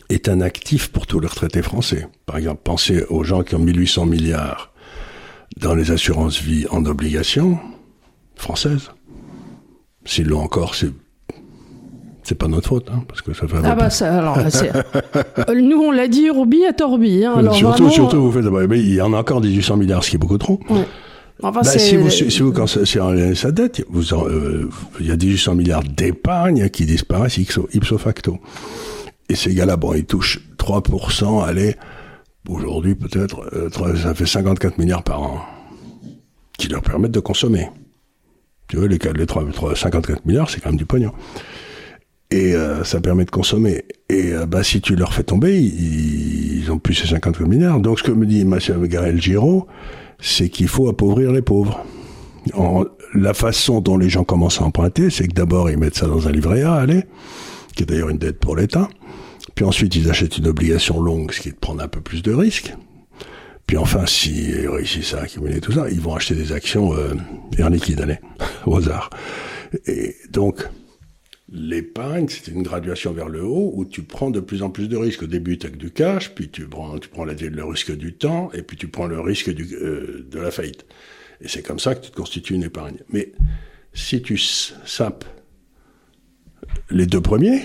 S2: est un actif pour tous les retraités français. Par exemple, pensez aux gens qui ont 1800 milliards dans les assurances vie en obligation françaises. S'ils l'ont encore, c'est pas notre faute, hein, parce que ça fait...
S1: nous, on l'a dit Urbi et Torbi. Hein, alors
S2: surtout, vous faites... Mais il y en a encore 1800 milliards, ce qui est beaucoup trop. Ouais. Enfin, si vous quand sa dette, il y a 1800 milliards d'épargne qui disparaissent ipso facto. Et ces gars-là, ils touchent 3%, allez, aujourd'hui peut-être, ça fait 54 milliards par an, qui leur permettent de consommer. Tu vois, les 54 milliards, c'est quand même du pognon. Et ça permet de consommer. Et si tu leur fais tomber, ils ont plus ces 54 milliards. Donc ce que me dit M. Garel Giraud, c'est qu'il faut appauvrir les pauvres. La façon dont les gens commencent à emprunter, c'est que d'abord ils mettent ça dans un livret A, allez, qui est d'ailleurs une dette pour l'État. Puis ensuite, ils achètent une obligation longue, ce qui est de prendre un peu plus de risques. Puis enfin, s'ils réussissent à accumuler tout ça, ils vont acheter des actions en liquide, allez, au hasard. Et donc, l'épargne, c'est une graduation vers le haut où tu prends de plus en plus de risques. Au début, tu as que du cash, puis tu prends le risque du temps, et puis tu prends le risque de la faillite. Et c'est comme ça que tu te constitues une épargne. Mais si tu sapes les deux premiers,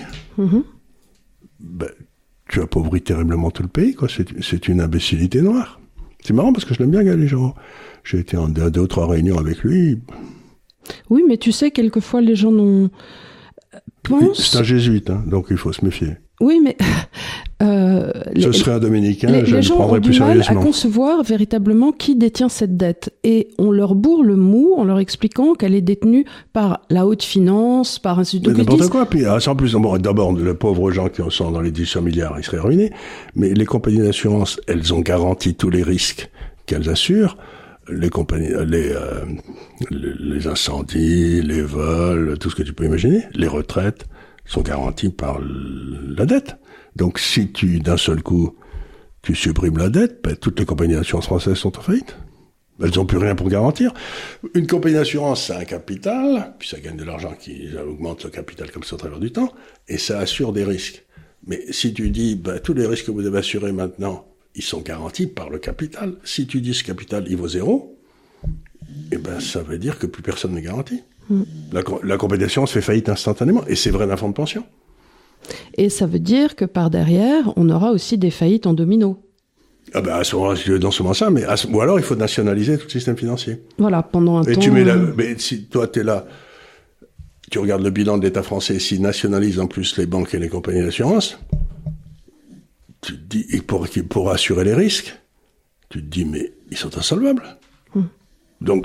S2: tu appauvris terriblement tout le pays, quoi. C'est une imbécilité noire. C'est marrant parce que je l'aime bien, Gaël Giraud. J'ai été en 2 ou 3 réunions avec lui.
S1: Oui, mais tu sais, quelquefois, les gens pensent...
S2: C'est un jésuite, hein, donc il faut se méfier.
S1: Oui, mais...
S2: Ce serait un dominicain, je le prendrais plus sérieusement. Les gens ont du mal
S1: à concevoir véritablement qui détient cette dette. Et on leur bourre le mou en leur expliquant qu'elle est détenue par la haute finance, par un institut de
S2: n'importe quoi. Puis, sans plus, d'abord, les pauvres gens qui sont dans les 1800 milliards, ils seraient ruinés. Mais les compagnies d'assurance, elles ont garanti tous les risques qu'elles assurent. Les compagnies, les incendies, les vols, tout ce que tu peux imaginer, les retraites sont garanties par la dette. Donc, si d'un seul coup, tu supprimes la dette, toutes les compagnies d'assurance françaises sont en faillite. Elles n'ont plus rien pour garantir. Une compagnie d'assurance, ça a un capital, puis ça gagne de l'argent qui augmente le capital comme ça au travers du temps, et ça assure des risques. Mais si tu dis, tous les risques que vous devez assurer maintenant, ils sont garantis par le capital. Si tu dis ce capital, il vaut 0, ça veut dire que plus personne n'est garanti. La compagnie d'assurance fait faillite instantanément, et c'est vrai d'un fonds de pension.
S1: Et ça veut dire que par derrière, on aura aussi des faillites en domino.
S2: À ce moment-là, je non seulement ça, ou alors il faut nationaliser tout le système financier.
S1: Voilà, pendant un temps...
S2: Mais si toi, t'es là, tu regardes le bilan de l'État français, s'il nationalise en plus les banques et les compagnies d'assurance, tu te dis, et pour assurer les risques, tu te dis, mais ils sont insolvables. Donc,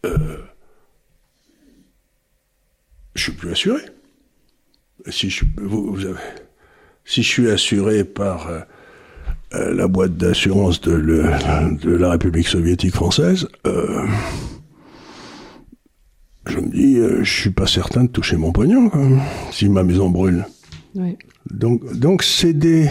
S2: je suis plus assuré. Si je suis assuré par la boîte d'assurance de la République soviétique française, je me dis, je suis pas certain de toucher mon pognon, quand même, si ma maison brûle. Oui. Donc c'est des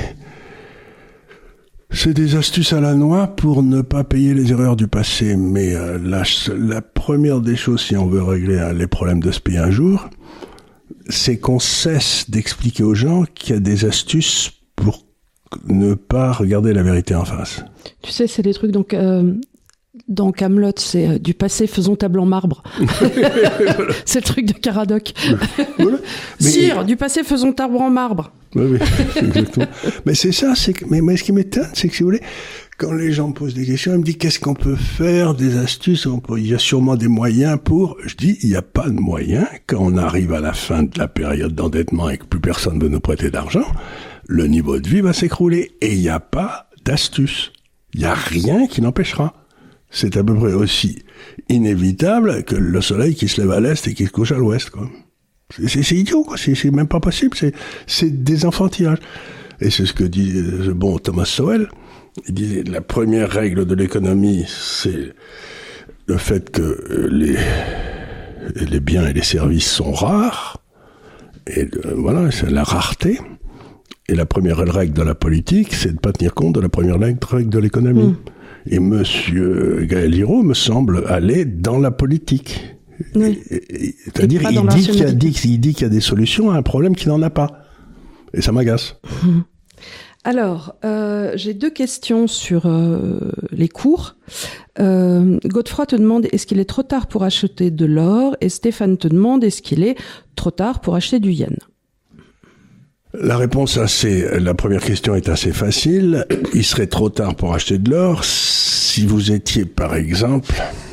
S2: astuces à la noix pour ne pas payer les erreurs du passé. Mais la première des choses, si on veut régler les problèmes de ce pays un jour, c'est qu'on cesse d'expliquer aux gens qu'il y a des astuces pour ne pas regarder la vérité en face. Tu
S1: sais, c'est des trucs, donc, dans Camelot, c'est du passé faisons table en marbre. Voilà. C'est le truc de Caradoc. Voilà. Sire, du passé faisons table en marbre.
S2: Oui, exactement. Mais c'est ça, mais ce qui m'étonne, c'est que si vous voulez, quand les gens me posent des questions, ils me disent qu'est-ce qu'on peut faire, des astuces, il y a sûrement des moyens pour... Je dis, il n'y a pas de moyens. Quand on arrive à la fin de la période d'endettement et que plus personne ne veut nous prêter d'argent, le niveau de vie va s'écrouler. Et il n'y a pas d'astuce. Il n'y a rien qui l'empêchera. C'est à peu près aussi inévitable que le soleil qui se lève à l'est et qui se couche à l'ouest, quoi. C'est idiot, quoi. C'est même pas possible. C'est des enfantillages. Et c'est ce que dit le bon Thomas Sowell. Il disait, la première règle de l'économie, c'est le fait que les biens et les services sont rares. Et voilà, c'est la rareté. Et la première règle de la politique, c'est de ne pas tenir compte de la première règle de l'économie. Et monsieur Gaël Giraud me semble aller dans la politique. Oui. C'est-à-dire, il dit qu'il y a des solutions à un problème qui n'en a pas. Et ça m'agace.
S1: Alors, j'ai 2 questions sur les cours. Godefroy te demande est-ce qu'il est trop tard pour acheter de l'or, et Stéphane te demande est-ce qu'il est trop tard pour acheter du yen.
S2: La réponse la première question est assez facile. Il serait trop tard pour acheter de l'or si vous étiez, par exemple,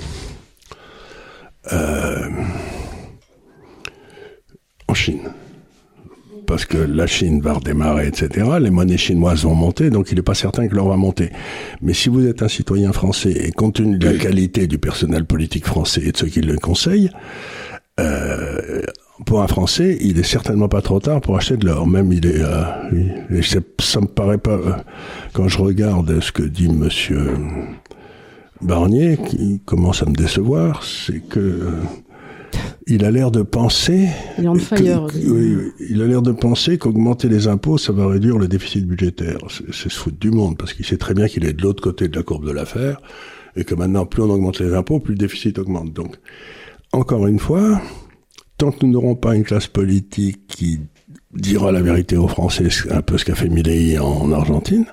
S2: en Chine. Parce que la Chine va redémarrer, etc. Les monnaies chinoises vont monter, donc il n'est pas certain que l'or va monter. Mais si vous êtes un citoyen français, et compte tenu de la qualité du personnel politique français et de ceux qui le conseillent, pour un Français, il est certainement pas trop tard pour acheter de l'or. Même ça me paraît pas, quand je regarde ce que dit monsieur Barnier, qui commence à me décevoir, c'est que il a l'air de penser
S1: il
S2: a l'air de penser qu'augmenter les impôts, ça va réduire le déficit budgétaire. C'est se foutre du monde, parce qu'il sait très bien qu'il est de l'autre côté de la courbe de l'affaire, et que maintenant, plus on augmente les impôts, plus le déficit augmente. Donc, encore une fois, tant que nous n'aurons pas une classe politique qui dira la vérité aux Français, un peu ce qu'a fait Milei en Argentine,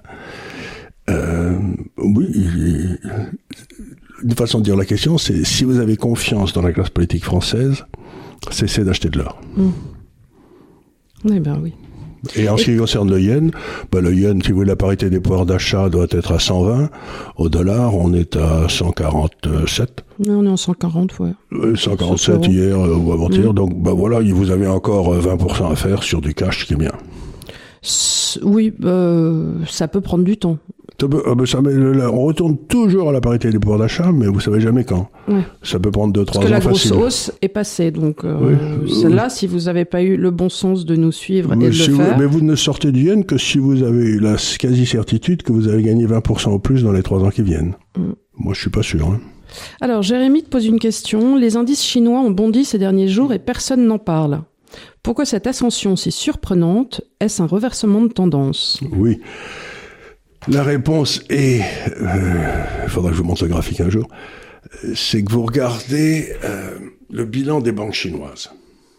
S2: une façon de dire la question, c'est si vous avez confiance dans la classe politique française, cessez d'acheter de l'or.
S1: Eh ben oui.
S2: Et en ce qui concerne le yen, si vous voulez, la parité des pouvoirs d'achat doit être à 120. Au dollar, on est à 147.
S1: Non, on est en 140, ouais.
S2: 147 hier ou avant-hier. Donc, voilà, vous avez encore 20% à faire sur du cash, ce qui est bien.
S1: Oui, ça peut prendre du temps.
S2: On retourne toujours à la parité des pouvoirs d'achat, mais vous savez jamais quand. Ouais. Ça peut prendre 2-3 ans.
S1: Parce que la grosse hausse est passée, donc celle-là, si vous n'avez pas eu le bon sens de nous suivre et de le faire...
S2: Mais vous ne sortez du yen que si vous avez eu la quasi-certitude que vous avez gagné 20% au plus dans les 3 ans qui viennent. Moi, je suis pas sûr. Hein.
S1: Alors, Jérémy te pose une question. Les indices chinois ont bondi ces derniers jours et personne n'en parle. Pourquoi cette ascension si surprenante? Est-ce un reversement de tendance?
S2: Oui. La réponse est, il faudra que je vous montre le graphique un jour, c'est que vous regardez le bilan des banques chinoises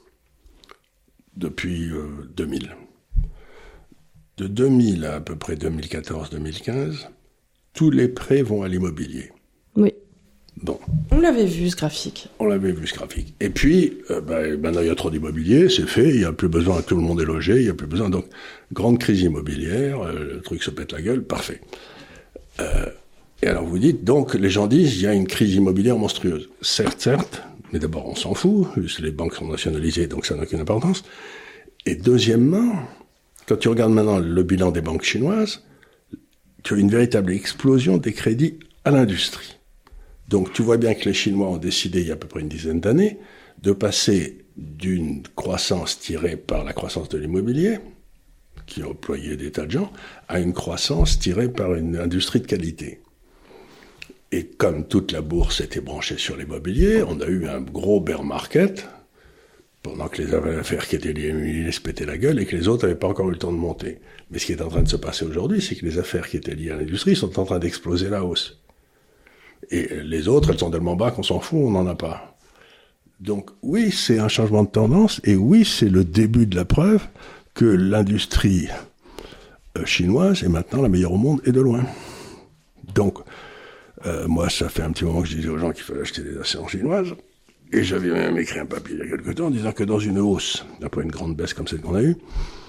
S2: depuis 2000. De 2000 à peu près 2014-2015, tous les prêts vont à l'immobilier.
S1: Oui.
S2: Bon.
S1: On l'avait vu, ce graphique.
S2: Et puis, maintenant, il y a trop d'immobilier, c'est fait, il n'y a plus besoin, tout le monde est logé, il n'y a plus besoin. Donc, grande crise immobilière, le truc se pète la gueule, parfait. Et alors, vous dites, donc, les gens disent, il y a une crise immobilière monstrueuse. Certes, mais d'abord, on s'en fout, les banques sont nationalisées, donc ça n'a aucune importance. Et deuxièmement, quand tu regardes maintenant le bilan des banques chinoises, tu as une véritable explosion des crédits à l'industrie. Donc, tu vois bien que les Chinois ont décidé, il y a à peu près une dizaine d'années, de passer d'une croissance tirée par la croissance de l'immobilier, qui a employé des tas de gens, à une croissance tirée par une industrie de qualité. Et comme toute la bourse était branchée sur l'immobilier, on a eu un gros bear market, pendant que les affaires qui étaient liées à l'immobilier se pétaient la gueule et que les autres n'avaient pas encore eu le temps de monter. Mais ce qui est en train de se passer aujourd'hui, c'est que les affaires qui étaient liées à l'industrie sont en train d'exploser la hausse. Et les autres, elles sont tellement bas qu'on s'en fout, on n'en a pas. Donc oui, c'est un changement de tendance, et oui, c'est le début de la preuve que l'industrie chinoise est maintenant la meilleure au monde, et de loin. Donc, moi, ça fait un petit moment que je disais aux gens qu'il fallait acheter des actions chinoises, et j'avais même écrit un papier il y a quelque temps en disant que dans une hausse, après une grande baisse comme celle qu'on a eue,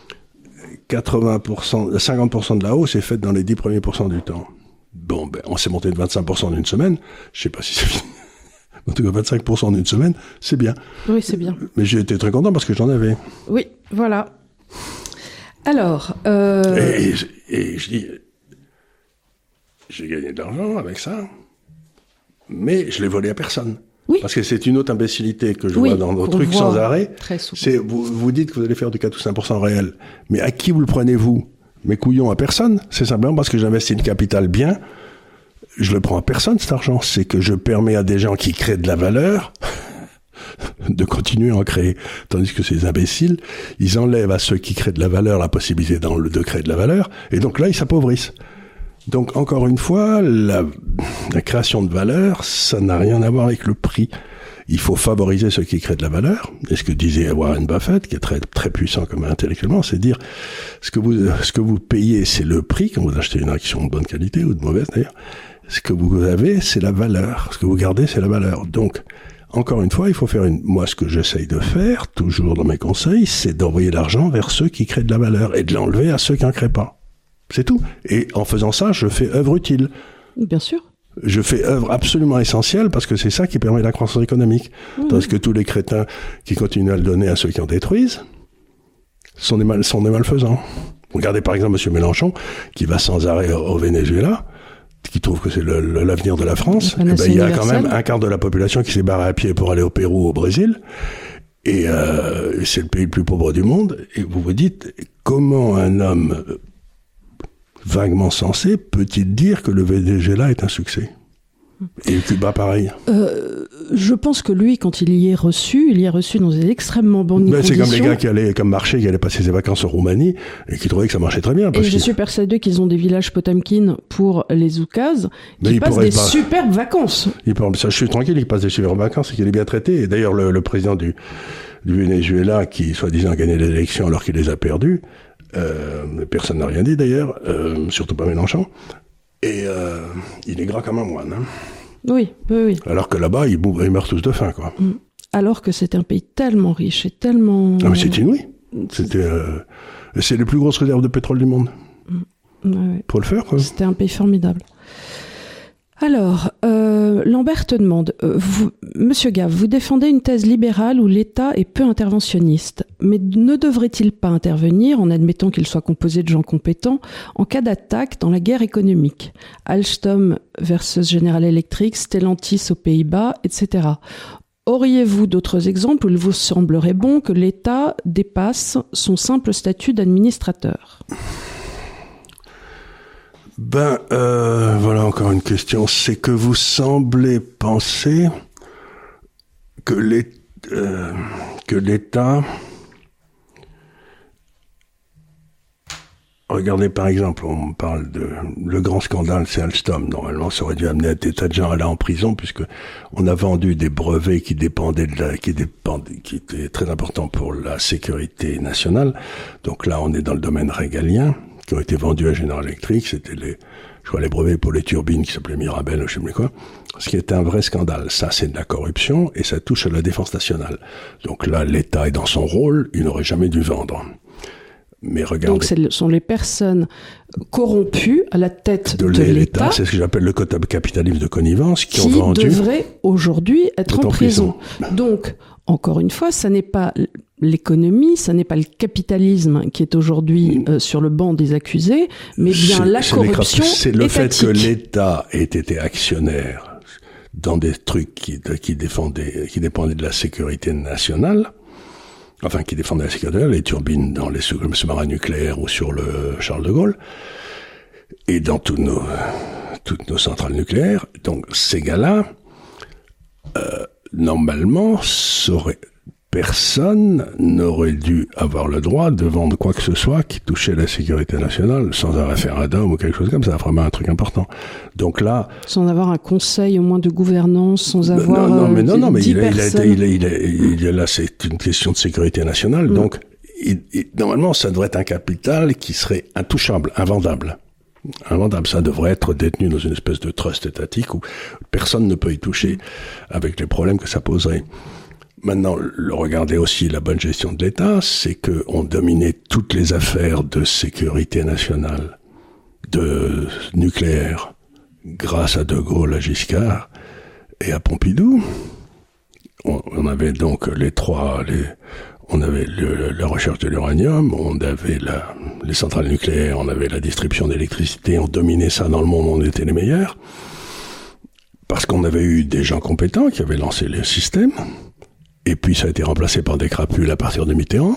S2: 50% de la hausse est faite dans les 10 premiers % du temps. Bon, on s'est monté de 25% en une semaine. Je sais pas si c'est fini. En tout cas, 25% en une semaine, c'est bien.
S1: Oui, c'est bien.
S2: Mais j'ai été très content parce que j'en avais.
S1: Oui, voilà. Alors...
S2: Et je dis, j'ai gagné de l'argent avec ça, mais je l'ai volé à personne. Oui. Parce que c'est une autre imbécilité que je vois dans vos trucs sans arrêt.
S1: Très souvent.
S2: C'est, vous dites que vous allez faire du 4 ou 5% réel. Mais à qui vous le prenez-vous? Mes couillons, à personne. C'est simplement parce que j'investis le capital bien. Je le prends à personne, cet argent. C'est que je permets à des gens qui créent de la valeur de continuer à en créer. Tandis que ces imbéciles, ils enlèvent à ceux qui créent de la valeur la possibilité de créer de la valeur. Et donc là, ils s'appauvrissent. Donc, encore une fois, La création de valeur, ça n'a rien à voir avec le prix. Il faut favoriser ceux qui créent de la valeur. Et ce que disait Warren Buffett, qui est très, très puissant comme intellectuellement, c'est dire ce que vous payez, c'est le prix quand vous achetez une action de bonne qualité ou de mauvaise d'ailleurs. Ce que vous avez, c'est la valeur. Ce que vous gardez, c'est la valeur. Donc, encore une fois, il faut faire moi, ce que j'essaye de faire, toujours dans mes conseils, c'est d'envoyer l'argent vers ceux qui créent de la valeur et de l'enlever à ceux qui n'en créent pas. C'est tout. Et en faisant ça, je fais œuvre utile.
S1: Bien sûr.
S2: Je fais œuvre absolument essentielle parce que c'est ça qui permet la croissance économique. Parce que tous les crétins qui continuent à le donner à ceux qui en détruisent sont des malfaisants. Regardez par exemple M. Mélenchon, qui va sans arrêt au Venezuela, qui trouve que c'est l'avenir de la France. Il y a quand même un quart de la population qui s'est barré à pied pour aller au Pérou, au Brésil. Et c'est le pays le plus pauvre du monde. Et vous vous dites, comment un homme vaguement sensé peut-il dire que le Venezuela est un succès? Et Cuba, pareil.
S1: Je pense que lui, quand il y est reçu dans des extrêmement bonnes conditions.
S2: C'est comme les gars qui allaient passer ses vacances en Roumanie et qui trouvaient que ça marchait très bien.
S1: Et je suis persuadé qu'ils ont des villages Potemkin pour les Oukazes qui passent des superbes vacances.
S2: Ça, je suis tranquille, ils passent des superbes vacances et qu'il est bien traité. Et d'ailleurs, le président du Venezuela, qui soi-disant a gagné les élections alors qu'il les a perdues, personne n'a rien dit d'ailleurs, surtout pas Mélenchon. Et il est gras comme un moine. Hein.
S1: Oui.
S2: Alors que là-bas, ils meurent tous de faim, quoi.
S1: Alors que c'est un pays tellement riche et tellement...
S2: Ah mais c'est inouï. C'est les plus grosses réserves de pétrole du monde.
S1: Ouais.
S2: Pour le faire, quoi.
S1: C'était un pays formidable. Alors, Lambert te demande, Monsieur Gave, vous défendez une thèse libérale où l'État est peu interventionniste, mais ne devrait-il pas intervenir, en admettant qu'il soit composé de gens compétents, en cas d'attaque dans la guerre économique? Alstom versus General Electric, Stellantis aux Pays-Bas, etc. Auriez-vous d'autres exemples où il vous semblerait bon que l'État dépasse son simple statut d'administrateur?
S2: Voilà encore une question. C'est que vous semblez penser que l'État... Regardez par exemple, on parle le grand scandale, c'est Alstom. Normalement, ça aurait dû amener des tas de gens à aller en prison puisque on a vendu des brevets qui étaient très importants pour la sécurité nationale. Donc là, on est dans le domaine régalien, qui ont été vendus à General Electric. C'était les brevets pour les turbines qui s'appelaient Mirabel ou je sais plus quoi. Ce qui est un vrai scandale. Ça, c'est de la corruption et ça touche à la défense nationale. Donc là, l'État est dans son rôle, il n'aurait jamais dû vendre. Mais regardez.
S1: Donc ce sont les personnes corrompues à la tête de l'État.
S2: C'est ce que j'appelle le capitalisme de connivence qui ont vendu.
S1: Qui devraient aujourd'hui être en prison. Donc, encore une fois, ça n'est pas l'économie, ça n'est pas le capitalisme qui est aujourd'hui sur le banc des accusés, mais bien la corruption étatique.
S2: C'est le fait que l'État ait été actionnaire dans des trucs qui dépendaient de la sécurité nationale. Enfin, qui défendaient la sécurité, les turbines dans les sous-marins nucléaires ou sur le Charles de Gaulle, et dans toutes nos centrales nucléaires. Donc, ces gars-là, normalement, personne n'aurait dû avoir le droit de vendre quoi que ce soit qui touchait la sécurité nationale sans un référendum ou quelque chose comme ça. Vraiment un truc important. Donc là... Sans avoir
S1: un conseil au moins de gouvernance, sans avoir... Non, mais
S2: là, c'est une question de sécurité nationale. Donc, normalement, ça devrait être un capital qui serait intouchable, invendable. Ça devrait être détenu dans une espèce de trust étatique où personne ne peut y toucher avec les problèmes que ça poserait. Maintenant, regardez aussi la bonne gestion de l'État, c'est qu'on dominait toutes les affaires de sécurité nationale, de nucléaire, grâce à De Gaulle, à Giscard et à Pompidou. On avait donc on avait la recherche de l'uranium, on avait les centrales nucléaires, on avait la distribution d'électricité, on dominait ça dans le monde, on était les meilleurs. Parce qu'on avait eu des gens compétents qui avaient lancé le système. Et puis ça a été remplacé par des crapules à partir de Mitterrand.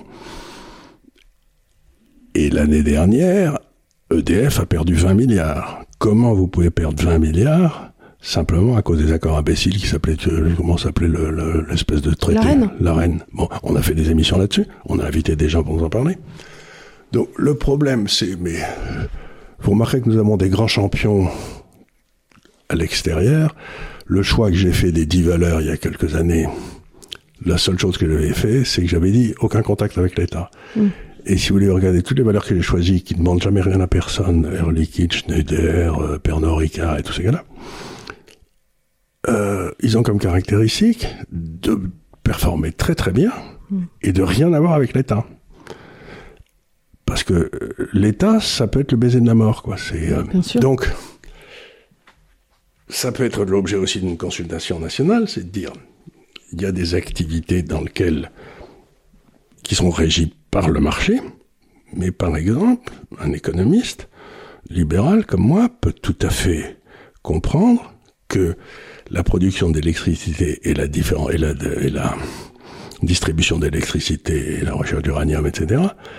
S2: Et l'année dernière, EDF a perdu 20 milliards. Comment vous pouvez perdre 20 milliards simplement à cause des accords imbéciles qui s'appelaient, comment s'appelait l'espèce de traité? La Reine. Bon, on a fait des émissions là-dessus. On a invité des gens pour nous en parler. Donc le problème, c'est, mais vous remarquez que nous avons des grands champions à l'extérieur. Le choix que j'ai fait des 10 valeurs il y a quelques années, la seule chose que j'avais fait, c'est que j'avais dit aucun contact avec l'État. Et si vous voulez regarder toutes les valeurs que j'ai choisies, qui ne demandent jamais rien à personne, Air Liquide, Schneider, Pernod Ricard et tous ces gars-là, ils ont comme caractéristique de performer très très bien et de rien avoir avec l'État. Parce que l'État, ça peut être le baiser de la mort, quoi.
S1: Bien sûr.
S2: Donc, ça peut être l'objet aussi d'une consultation nationale, c'est de dire, il y a des activités qui sont régies par le marché, mais par exemple, un économiste libéral comme moi peut tout à fait comprendre que la production d'électricité et la distribution d'électricité et la recherche d'uranium, etc.,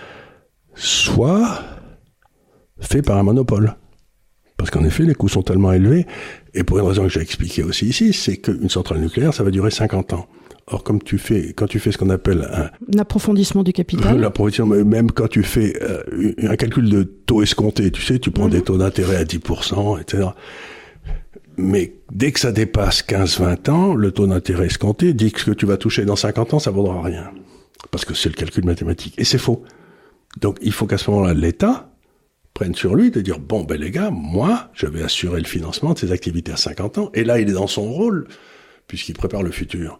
S2: soit fait par un monopole. Parce qu'en effet, les coûts sont tellement élevés, et pour une raison que j'ai expliquée aussi ici, c'est qu'une centrale nucléaire, ça va durer 50 ans. Or, quand tu fais ce qu'on appelle
S1: un approfondissement du capital,
S2: même quand tu fais un calcul de taux escompté, tu sais, tu prends des taux d'intérêt à 10%, etc. Mais dès que ça dépasse 15-20 ans, le taux d'intérêt escompté dit que ce que tu vas toucher dans 50 ans, ça vaudra rien. Parce que c'est le calcul mathématique. Et c'est faux. Donc, il faut qu'à ce moment-là, l'État prenne sur lui de dire, bon, ben les gars, moi, je vais assurer le financement de ces activités à 50 ans. Et là, il est dans son rôle, puisqu'il prépare le futur.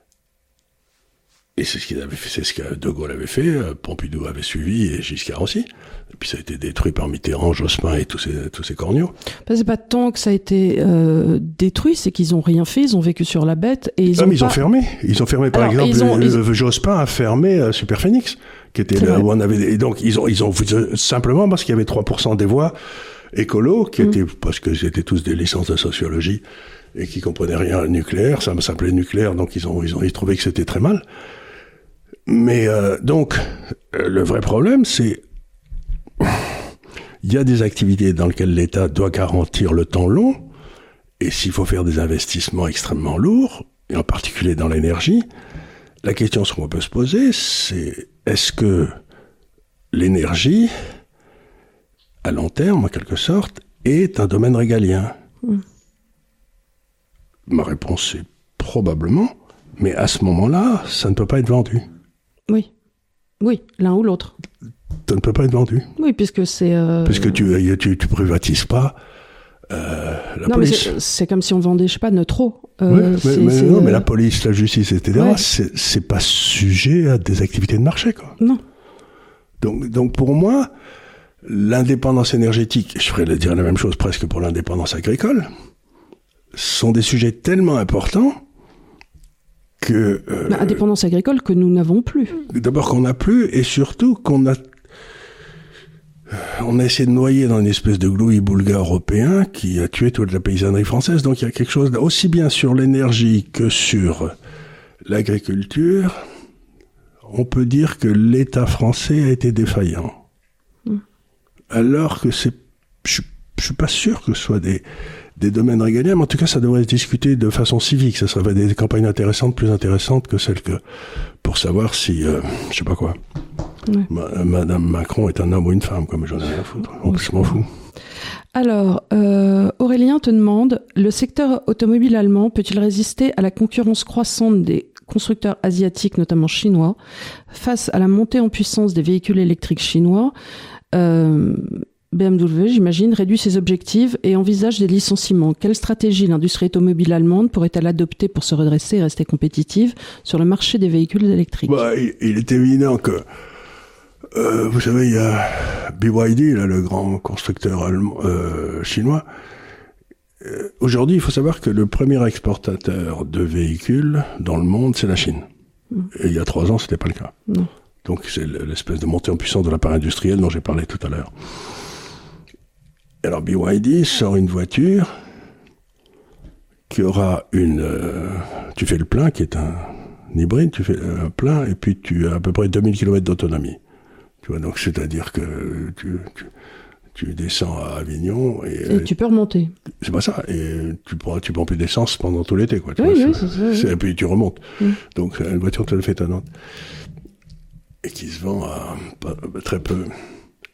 S2: Et c'est ce qu'il avait fait, c'est ce que De Gaulle avait fait, Pompidou avait suivi, et Giscard aussi. Et puis ça a été détruit par Mitterrand, Jospin et tous ces corneaux.
S1: C'est pas tant que ça a été détruit, c'est qu'ils ont rien fait, ils ont vécu sur la bête et ils ont
S2: fermé. Ils ont fermé, par exemple, Jospin a fermé Superphénix, qui était là où on avait, et donc ils ont simplement parce qu'il y avait 3% des voix écolos, qui étaient, parce que c'était tous des licences de sociologie, et qui comprenaient rien au nucléaire, ça s'appelait nucléaire, donc ils trouvaient que c'était très mal. Mais donc, le vrai problème, c'est il y a des activités dans lesquelles l'État doit garantir le temps long, et s'il faut faire des investissements extrêmement lourds, et en particulier dans l'énergie, la question qu'on peut se poser, c'est est-ce que l'énergie, à long terme, en quelque sorte, est un domaine régalien ? Ma réponse est probablement, mais à ce moment-là, ça ne peut pas être vendu.
S1: Oui, l'un ou l'autre.
S2: Ça ne peut pas être vendu.
S1: Oui, puisque c'est...
S2: Puisque tu privatises pas la police.
S1: Mais c'est comme si on vendait, je sais pas, notre eau.
S2: Mais la police, la justice, etc., c'est pas sujet à des activités de marché, quoi.
S1: Non.
S2: Donc pour moi, l'indépendance énergétique, je ferais dire la même chose presque pour l'indépendance agricole, sont des sujets tellement importants que...
S1: Indépendance agricole que nous n'avons plus.
S2: D'abord qu'on n'a plus, et surtout qu'on a essayé de noyer dans une espèce de gloubi-boulga européen qui a tué toute la paysannerie française. Donc il y a quelque chose, aussi bien sur l'énergie que sur l'agriculture, on peut dire que l'État français a été défaillant. Alors que je suis pas sûr que ce soit des domaines régaliens, mais en tout cas, ça devrait se discuter de façon civique. Ça serait des campagnes intéressantes, plus intéressantes que celles pour savoir si, je sais pas quoi. Madame Macron est un homme ou une femme, comme j'en ai rien à foutre. Je m'en fous.
S1: Alors, Aurélien te demande, le secteur automobile allemand peut-il résister à la concurrence croissante des constructeurs asiatiques, notamment chinois, face à la montée en puissance des véhicules électriques chinois? BMW, j'imagine, réduit ses objectifs et envisage des licenciements. Quelle stratégie l'industrie automobile allemande pourrait-elle adopter pour se redresser et rester compétitive sur le marché des véhicules électriques ?
S2: Il est évident que, vous savez, il y a BYD, là, le grand constructeur allemand, chinois. Aujourd'hui, il faut savoir que le premier exportateur de véhicules dans le monde, c'est la Chine. Et il y a 3 ans, c'était pas le cas.
S1: Non.
S2: Donc c'est l'espèce de montée en puissance de l'appareil industriel dont j'ai parlé tout à l'heure. Alors BYD sort une voiture qui aura tu fais le plein, qui est un hybride, tu fais un plein, et puis tu as à peu près 2000 km d'autonomie. Tu vois, donc c'est-à-dire que tu descends à Avignon
S1: et tu peux remonter.
S2: C'est pas ça. Et tu prends plus d'essence pendant tout l'été, quoi.
S1: Oui, c'est ça.
S2: Et puis tu remontes. Donc c'est une voiture tout à fait étonnante. Et qui se vend à très peu.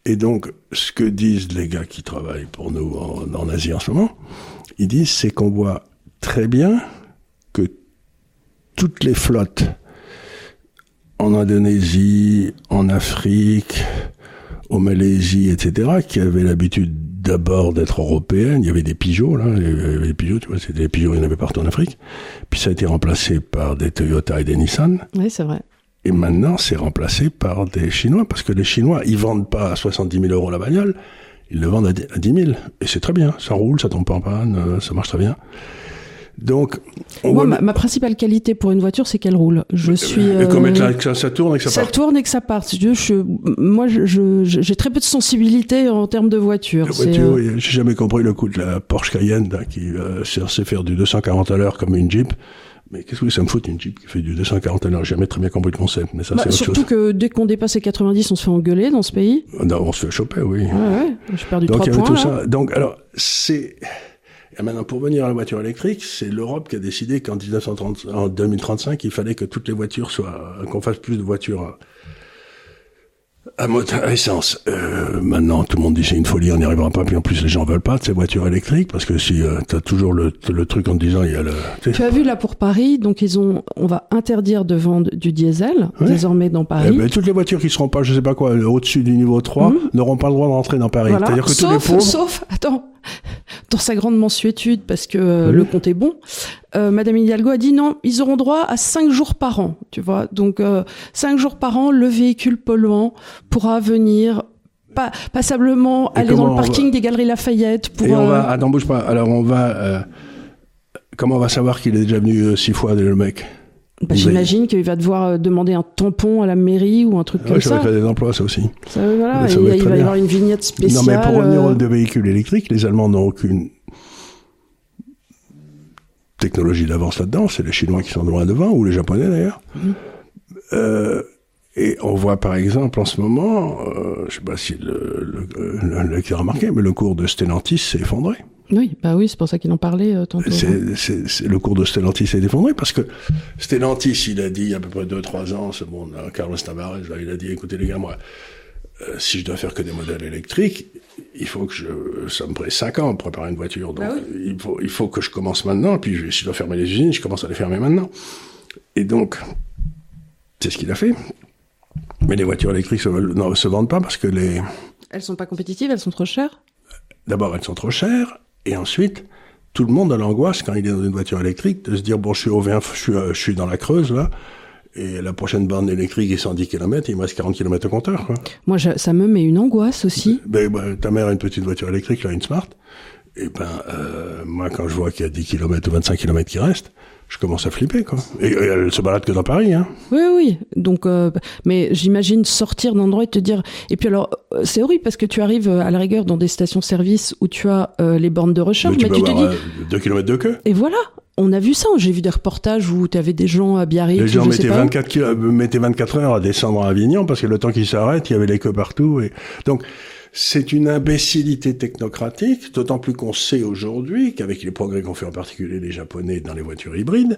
S2: Et donc, ce que disent les gars qui travaillent pour nous en Asie en ce moment, ils disent c'est qu'on voit très bien que toutes les flottes en Indonésie, en Afrique, au Malaisie, etc., qui avaient l'habitude d'abord d'être européennes, il y avait des Peugeot, là, il y avait des Peugeot, tu vois, c'était des Peugeot, il y en avait partout en Afrique, puis ça a été remplacé par des Toyota et des Nissan.
S1: Oui, c'est vrai.
S2: Et maintenant, c'est remplacé par des Chinois, parce que les Chinois, ils vendent pas à 70 000 euros la bagnole, ils le vendent à 10 000. Et c'est très bien, ça roule, ça tombe pas en panne, ça marche très bien. Donc,
S1: moi, ma principale qualité pour une voiture, c'est qu'elle roule. Je suis.
S2: Et qu'on mette là, que ça tourne et que ça parte.
S1: Ça tourne et que ça parte. Moi, j'ai très peu de sensibilité en termes de voiture.
S2: J'ai jamais compris le coup de la Porsche Cayenne là, qui sait faire du 240 à l'heure comme une Jeep. Mais qu'est-ce que ça me fout une Jeep qui fait du 240 à l'heure? J'ai jamais très bien compris le concept, mais ça c'est autre chose.
S1: Surtout que dès qu'on dépasse les 90, on se fait engueuler dans ce pays.
S2: Non, on se fait choper, oui.
S1: Ouais, j'ai perdu 3
S2: points.
S1: Donc il y avait
S2: tout ça. Donc alors c'est. Et maintenant, pour venir à la voiture électrique, c'est l'Europe qui a décidé qu'en 2035, il fallait que toutes les voitures qu'on fasse plus de voitures à essence. Maintenant, tout le monde dit c'est une folie, on n'y arrivera pas, puis en plus les gens veulent pas de ces voitures électriques, parce que si t'as toujours le truc en te disant, il y a le...
S1: Tu as vu là pour Paris, donc on va interdire de vendre du diesel, désormais dans Paris.
S2: Toutes les voitures qui seront pas, je sais pas quoi, au-dessus du niveau 3, n'auront pas le droit d'entrer dans Paris.
S1: Voilà.
S2: C'est-à-dire que tous les pauvres...
S1: Attends, dans sa grande mansuétude, parce que le compte est bon, Madame Hidalgo a dit non, ils auront droit à 5 jours par an, tu vois. Donc 5 jours par an, le véhicule polluant pourra venir passablement aller dans le parking des Galeries Lafayette pour...
S2: Et on va... Attends, bouge pas. Alors on va... comment on va savoir qu'il est déjà venu 6 fois, le mec?
S1: J'imagine qu'il va devoir demander un tampon à la mairie ou un truc comme ça.
S2: Ça va créer des emplois, ça aussi.
S1: Voilà, il va y avoir une vignette spéciale.
S2: Non, mais pour revenir aux deux véhicules électriques, les Allemands n'ont aucune technologie d'avance là-dedans. C'est les Chinois qui sont loin devant, ou les Japonais d'ailleurs. Et on voit par exemple en ce moment, je sais pas si le qui a remarqué, mais le cours de Stellantis s'est effondré.
S1: Oui, c'est pour ça qu'il en parlait tantôt.
S2: Le cours de Stellantis s'est effondré parce que Stellantis, il a dit il y a à peu près 2-3 ans, c'est bon, Carlos Tavares, là, il a dit écoutez les gars, moi, si je dois faire que des modèles électriques, il faut que ça me prenne 5 ans pour préparer une voiture. Donc il faut que je commence maintenant, puis si je dois fermer les usines, je commence à les fermer maintenant. Et donc, c'est ce qu'il a fait. Mais les voitures électriques ne se vendent pas parce que
S1: Elles sont pas compétitives, elles sont trop chères?
S2: D'abord, elles sont trop chères. Et ensuite, tout le monde a l'angoisse, quand il est dans une voiture électrique, de se dire, bon, je suis dans la Creuse, là, et la prochaine borne électrique est 110 km, il me reste 40 km au compteur, quoi.
S1: Moi, ça me met une angoisse aussi.
S2: Ta mère a une petite voiture électrique, là, une Smart. Et moi, quand je vois qu'il y a 10 km ou 25 km qui restent, je commence à flipper, quoi. Et elle se balade que dans Paris, hein.
S1: Oui. Donc, mais j'imagine sortir d'un endroit et te dire... Et puis alors, c'est horrible parce que tu arrives à la rigueur dans des stations-service où tu as les bornes de recharge, mais tu te dis...
S2: 2 km de queue.
S1: Et voilà. On a vu ça. J'ai vu des reportages où tu avais des gens à Biarritz.
S2: Les gens mettaient 24 heures à descendre à Avignon parce que le temps qu'ils s'arrêtent, il y avait les queues partout. Et donc, c'est une imbécilité technocratique, d'autant plus qu'on sait aujourd'hui qu'avec les progrès qu'ont fait en particulier les Japonais dans les voitures hybrides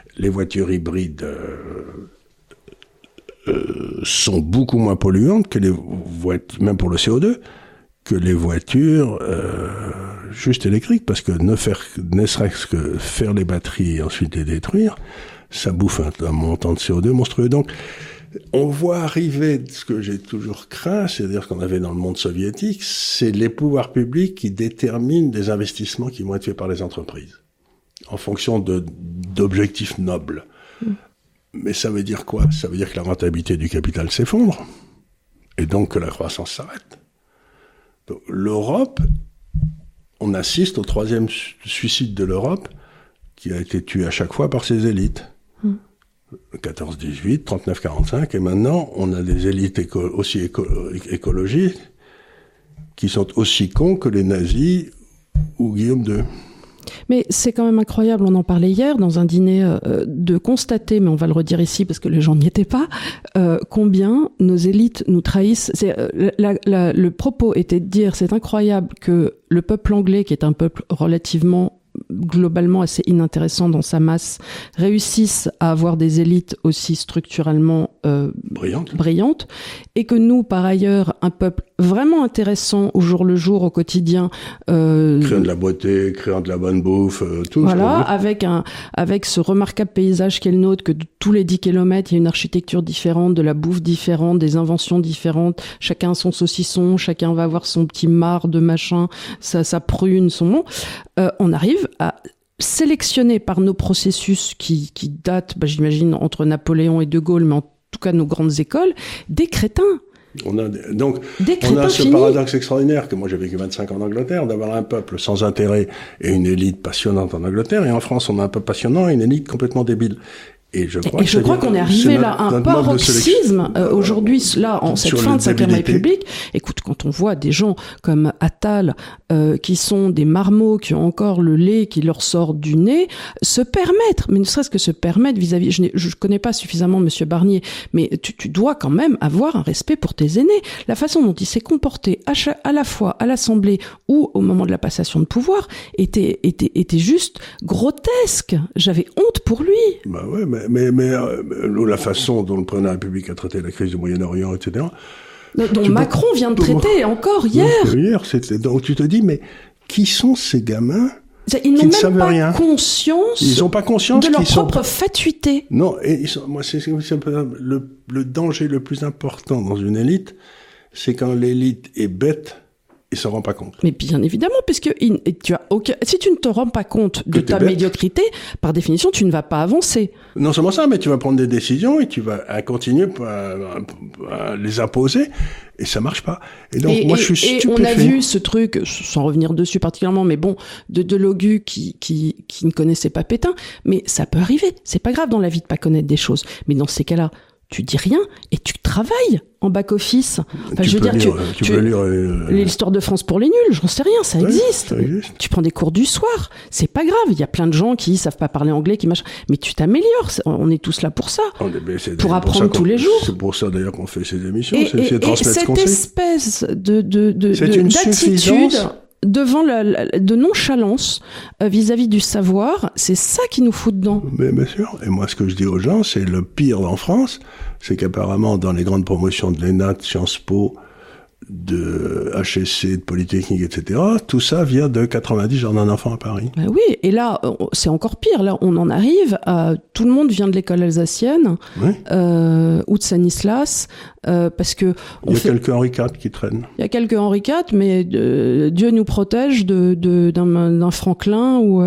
S2: sont beaucoup moins polluantes que les voitures, même pour le CO2, que les voitures juste électriques, parce que ne serait-ce que faire les batteries et ensuite les détruire, ça bouffe un montant de CO2 monstrueux. Donc, on voit arriver ce que j'ai toujours craint, c'est-à-dire ce qu'on avait dans le monde soviétique, c'est les pouvoirs publics qui déterminent les investissements qui vont être faits par les entreprises, en fonction d'objectifs nobles. Mais ça veut dire quoi? Ça veut dire que la rentabilité du capital s'effondre, et donc que la croissance s'arrête. Donc, l'Europe, on assiste au 3e suicide de l'Europe, qui a été tué à chaque fois par ses élites. 14-18, 39-45, et maintenant, on a des élites aussi écologiques qui sont aussi cons que les nazis ou Guillaume II.
S1: Mais c'est quand même incroyable, on en parlait hier dans un dîner, de constater, mais on va le redire ici parce que les gens n'y étaient pas, combien nos élites nous trahissent. Le propos était de dire, c'est incroyable que le peuple anglais, qui est un peuple relativement globalement assez inintéressant dans sa masse, réussissent à avoir des élites aussi structurellement brillantes, et que nous, par ailleurs, un peuple vraiment intéressants au jour le jour, au quotidien.
S2: Créant de la beauté, créant de la bonne bouffe, tout.
S1: Voilà, avec ce remarquable paysage qu'est le nôtre, que de tous les 10 kilomètres, il y a une architecture différente, de la bouffe différente, des inventions différentes. Chacun a son saucisson, chacun va avoir son petit marc de machin, sa prune, son nom. On arrive à sélectionner par nos processus qui datent, j'imagine, entre Napoléon et De Gaulle, mais en tout cas nos grandes écoles, des crétins.
S2: On a ce paradoxe extraordinaire que moi j'ai vécu 25 ans en Angleterre, d'avoir un peuple sans intérêt et une élite passionnante en Angleterre, et en France on a un peuple passionnant et une élite complètement débile. Et je crois qu'on est arrivé là à un
S1: paroxysme aujourd'hui, là, en cette fin de 5e République. Écoute, quand on voit des gens comme Attal, qui sont des marmots, qui ont encore le lait qui leur sort du nez, se permettre, mais ne serait-ce que se permettre vis-à-vis, je connais pas suffisamment Monsieur Barnier, mais tu dois quand même avoir un respect pour tes aînés. La façon dont il s'est comporté à la fois à l'Assemblée ou au moment de la passation de pouvoir était juste grotesque. J'avais honte pour lui.
S2: Bah ouais, mais la façon dont le président de la République a traité la crise du Moyen-Orient, etc.
S1: Dont Macron vient de traiter encore hier.
S2: Donc tu te dis, mais qui sont ces gamins
S1: Ils n'ont même pas conscience.
S2: Ils n'ont pas conscience
S1: de leur propre fatuité.
S2: Non, et moi c'est le danger le plus important dans une élite, c'est quand l'élite est bête. Il s'en rend pas compte.
S1: Mais bien évidemment, puisque si tu ne te rends pas compte de ta médiocrité, par définition, tu ne vas pas avancer.
S2: Non seulement ça, mais tu vas prendre des décisions et tu vas continuer à les imposer, et ça marche pas. Et donc, moi, je suis stupéfait.
S1: Et on a vu ce truc, sans revenir dessus particulièrement, mais bon, de Logu qui ne connaissait pas Pétain. Mais ça peut arriver. C'est pas grave dans la vie de pas connaître des choses. Mais dans ces cas-là, tu dis rien et tu travailles en back-office. Enfin, tu peux lire l'histoire de France pour les nuls, j'en sais rien, ça existe. Tu prends des cours du soir, c'est pas grave. Il y a plein de gens qui savent pas parler anglais, mais tu t'améliores. On est tous là pour ça, pour apprendre tous les jours.
S2: C'est pour ça d'ailleurs qu'on fait ces émissions, c'est de transmettre ce qu'on sait.
S1: Et cette espèce d'attitude devant de nonchalance vis-à-vis du savoir, c'est ça qui nous fout dedans.
S2: Mais bien sûr. Et moi, ce que je dis aux gens, c'est le pire en France, c'est qu'apparemment, dans les grandes promotions de l'ENA, de Sciences Po, de HEC, de Polytechnique, etc., tout ça vient de 90 jardins d'enfants à Paris.
S1: Ben oui, et là, c'est encore pire. Là, on en arrive à... Tout le monde vient de l'école alsacienne, oui. Ou de Stanislas, parce que...
S2: Il y a quelques Henri IV qui traînent.
S1: Il y a quelques Henri IV, mais Dieu nous protège d'un Franklin ou...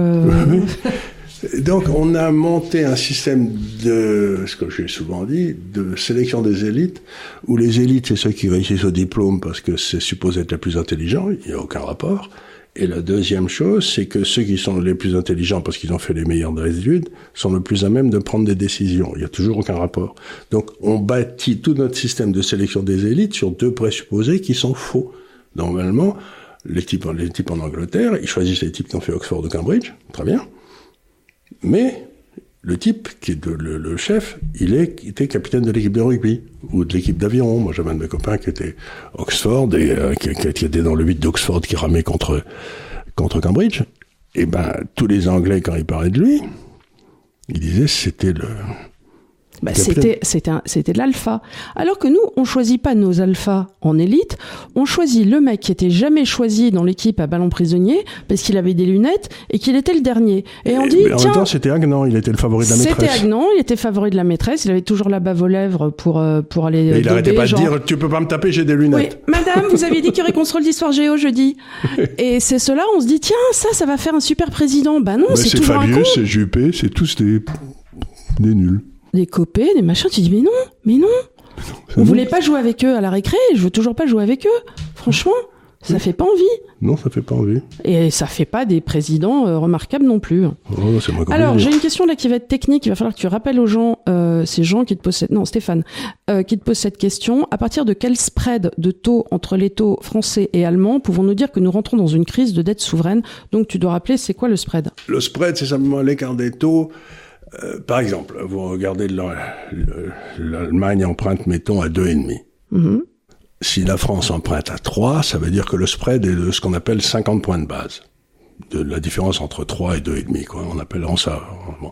S2: Donc, on a monté un système de, ce que j'ai souvent dit, de sélection des élites, où les élites, c'est ceux qui réussissent au diplôme parce que c'est supposé être les plus intelligents, il n'y a aucun rapport. Et la deuxième chose, c'est que ceux qui sont les plus intelligents parce qu'ils ont fait les meilleures études sont le plus à même de prendre des décisions. Il n'y a toujours aucun rapport. Donc, on bâtit tout notre système de sélection des élites sur deux présupposés qui sont faux. Normalement, les types en Angleterre, ils choisissent les types qui ont fait Oxford ou Cambridge, très bien. Mais le type qui est le chef, il était capitaine de l'équipe de rugby ou de l'équipe d'aviron. Moi, j'avais un de mes copains qui était Oxford et qui était dans le 8 d'Oxford qui ramait contre Cambridge. Et ben, tous les Anglais, quand ils parlaient de lui, ils disaient c'était le...
S1: c'était de l'alpha. Alors que nous, on choisit pas nos alphas en élite, on choisit le mec qui était jamais choisi dans l'équipe à ballon prisonnier parce qu'il avait des lunettes et qu'il était le dernier. Et on dit,
S2: en même temps, c'était Agnan, il était le favori de la maîtresse.
S1: C'était Agnan, il était favori de la maîtresse, il avait toujours la bave aux lèvres pour aller.
S2: Et il arrêtait pas de dire, tu peux pas me taper, j'ai des lunettes.
S1: Oui, madame, vous aviez dit qu'il y aurait contrôle d'histoire géo jeudi. Et c'est cela, on se dit, tiens, ça va faire un super président. Bah non, c'est toujours un con.
S2: C'est Fabius, c'est Juppé, c'est tous des nuls.
S1: Des copés, des machins, tu dis mais non. On voulait pas jouer avec eux à la récré, je veux toujours pas jouer avec eux. Franchement, ça fait pas envie.
S2: Non, ça fait pas envie.
S1: Et ça fait pas des présidents remarquables non plus.
S2: Oh, c'est moi.
S1: Alors, j'ai une question là qui va être technique, il va falloir que tu rappelles aux gens, ces gens qui te posent Stéphane, qui te pose cette question. À partir de quel spread de taux entre les taux français et allemands pouvons-nous dire que nous rentrons dans une crise de dette souveraine? Donc tu dois rappeler, c'est quoi le spread?
S2: Le spread, c'est simplement l'écart des taux. Par exemple, vous regardez l'Allemagne emprunte, mettons, à 2,5. Mm-hmm. Si la France emprunte à 3, ça veut dire que le spread est de ce qu'on appelle 50 points de base. De la différence entre 3 et 2,5, quoi. On appellera ça. Bon.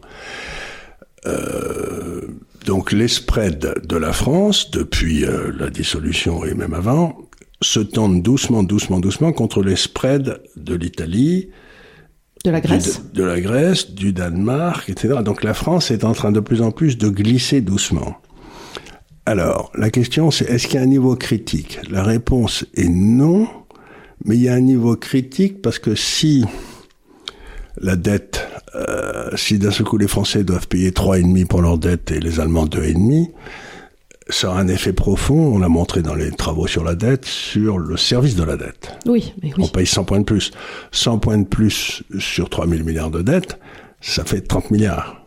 S2: Donc les spreads de la France, depuis la dissolution et même avant, se tendent doucement contre les spreads de l'Italie,
S1: de la Grèce,
S2: de la Grèce, du Danemark, etc. Donc la France est en train de plus en plus de glisser doucement. Alors, la question c'est, est-ce qu'il y a un niveau critique ? La réponse est non, mais il y a un niveau critique parce que si la dette, si d'un seul coup les Français doivent payer 3,5 pour leur dette et les Allemands 2,5, ça a un effet profond, on l'a montré dans les travaux sur la dette, sur le service de la dette.
S1: Oui, mais oui.
S2: On paye 100 points de plus. 100 points de plus sur 3 000 milliards de dettes, ça fait 30 milliards.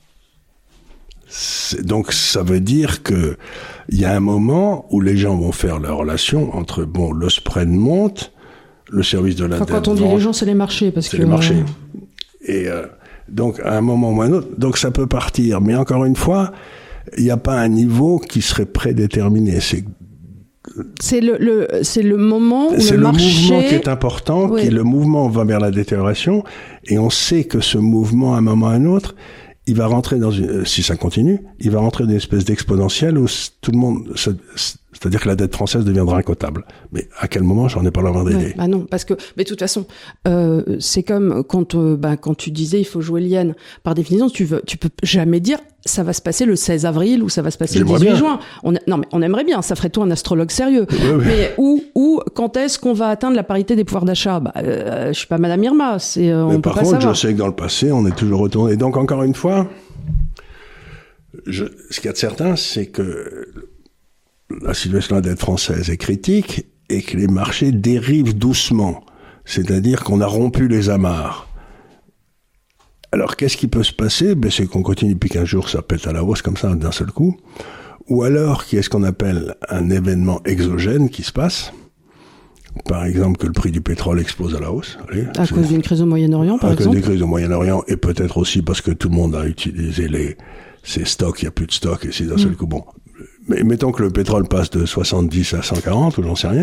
S2: Donc ça veut dire que il y a un moment où les gens vont faire la relation entre, bon, le spread monte, le service de la dette
S1: quand on dit les gens, c'est les marchés.
S2: C'est les marchés. Et donc à un moment ou à un autre, donc ça peut partir. Mais encore une fois, il n'y a pas un niveau qui serait prédéterminé.
S1: C'est le moment où
S2: c'est
S1: le marché...
S2: C'est le mouvement qui est important,
S1: oui.
S2: qui le mouvement va vers la détérioration, et on sait que ce mouvement, à un moment ou à un autre, il va rentrer dans une, si ça continue, il va rentrer dans une espèce d'exponentielle où tout le monde, c'est-à-dire que la dette française deviendra incotable. Mais à quel moment, j'en ai pas la moindre idée.
S1: Bah non, parce que, mais de toute façon, c'est comme quand tu disais il faut jouer l'hyène. Par définition, tu peux jamais dire ça va se passer le 16 avril ou ça va se passer le 18 juin. Non, mais on aimerait bien, ça ferait toi un astrologue sérieux.
S2: Oui.
S1: Mais où, quand est-ce qu'on va atteindre la parité des pouvoirs d'achat? Je suis pas Madame Irma, on peut
S2: par
S1: pas
S2: contre,
S1: savoir.
S2: je sais que dans le passé, on est toujours retourné. Donc encore une fois, ce qu'il y a de certain, c'est que la situation de la dette française est critique et que les marchés dérivent doucement. C'est-à-dire qu'on a rompu les amarres. Alors, qu'est-ce qui peut se passer ? C'est qu'on continue depuis 15 jours, ça pète à la hausse comme ça d'un seul coup. Ou alors, qu'il y a ce qu'on appelle un événement exogène qui se passe. Par exemple, que le prix du pétrole explose à la hausse.
S1: À cause d'une crise au Moyen-Orient, par exemple ?
S2: À cause des crises au Moyen-Orient, et peut-être aussi parce que tout le monde a utilisé ses stocks, il n'y a plus de stocks, et c'est d'un seul coup, bon. Mais mettons que le pétrole passe de 70 à 140, ou j'en sais rien.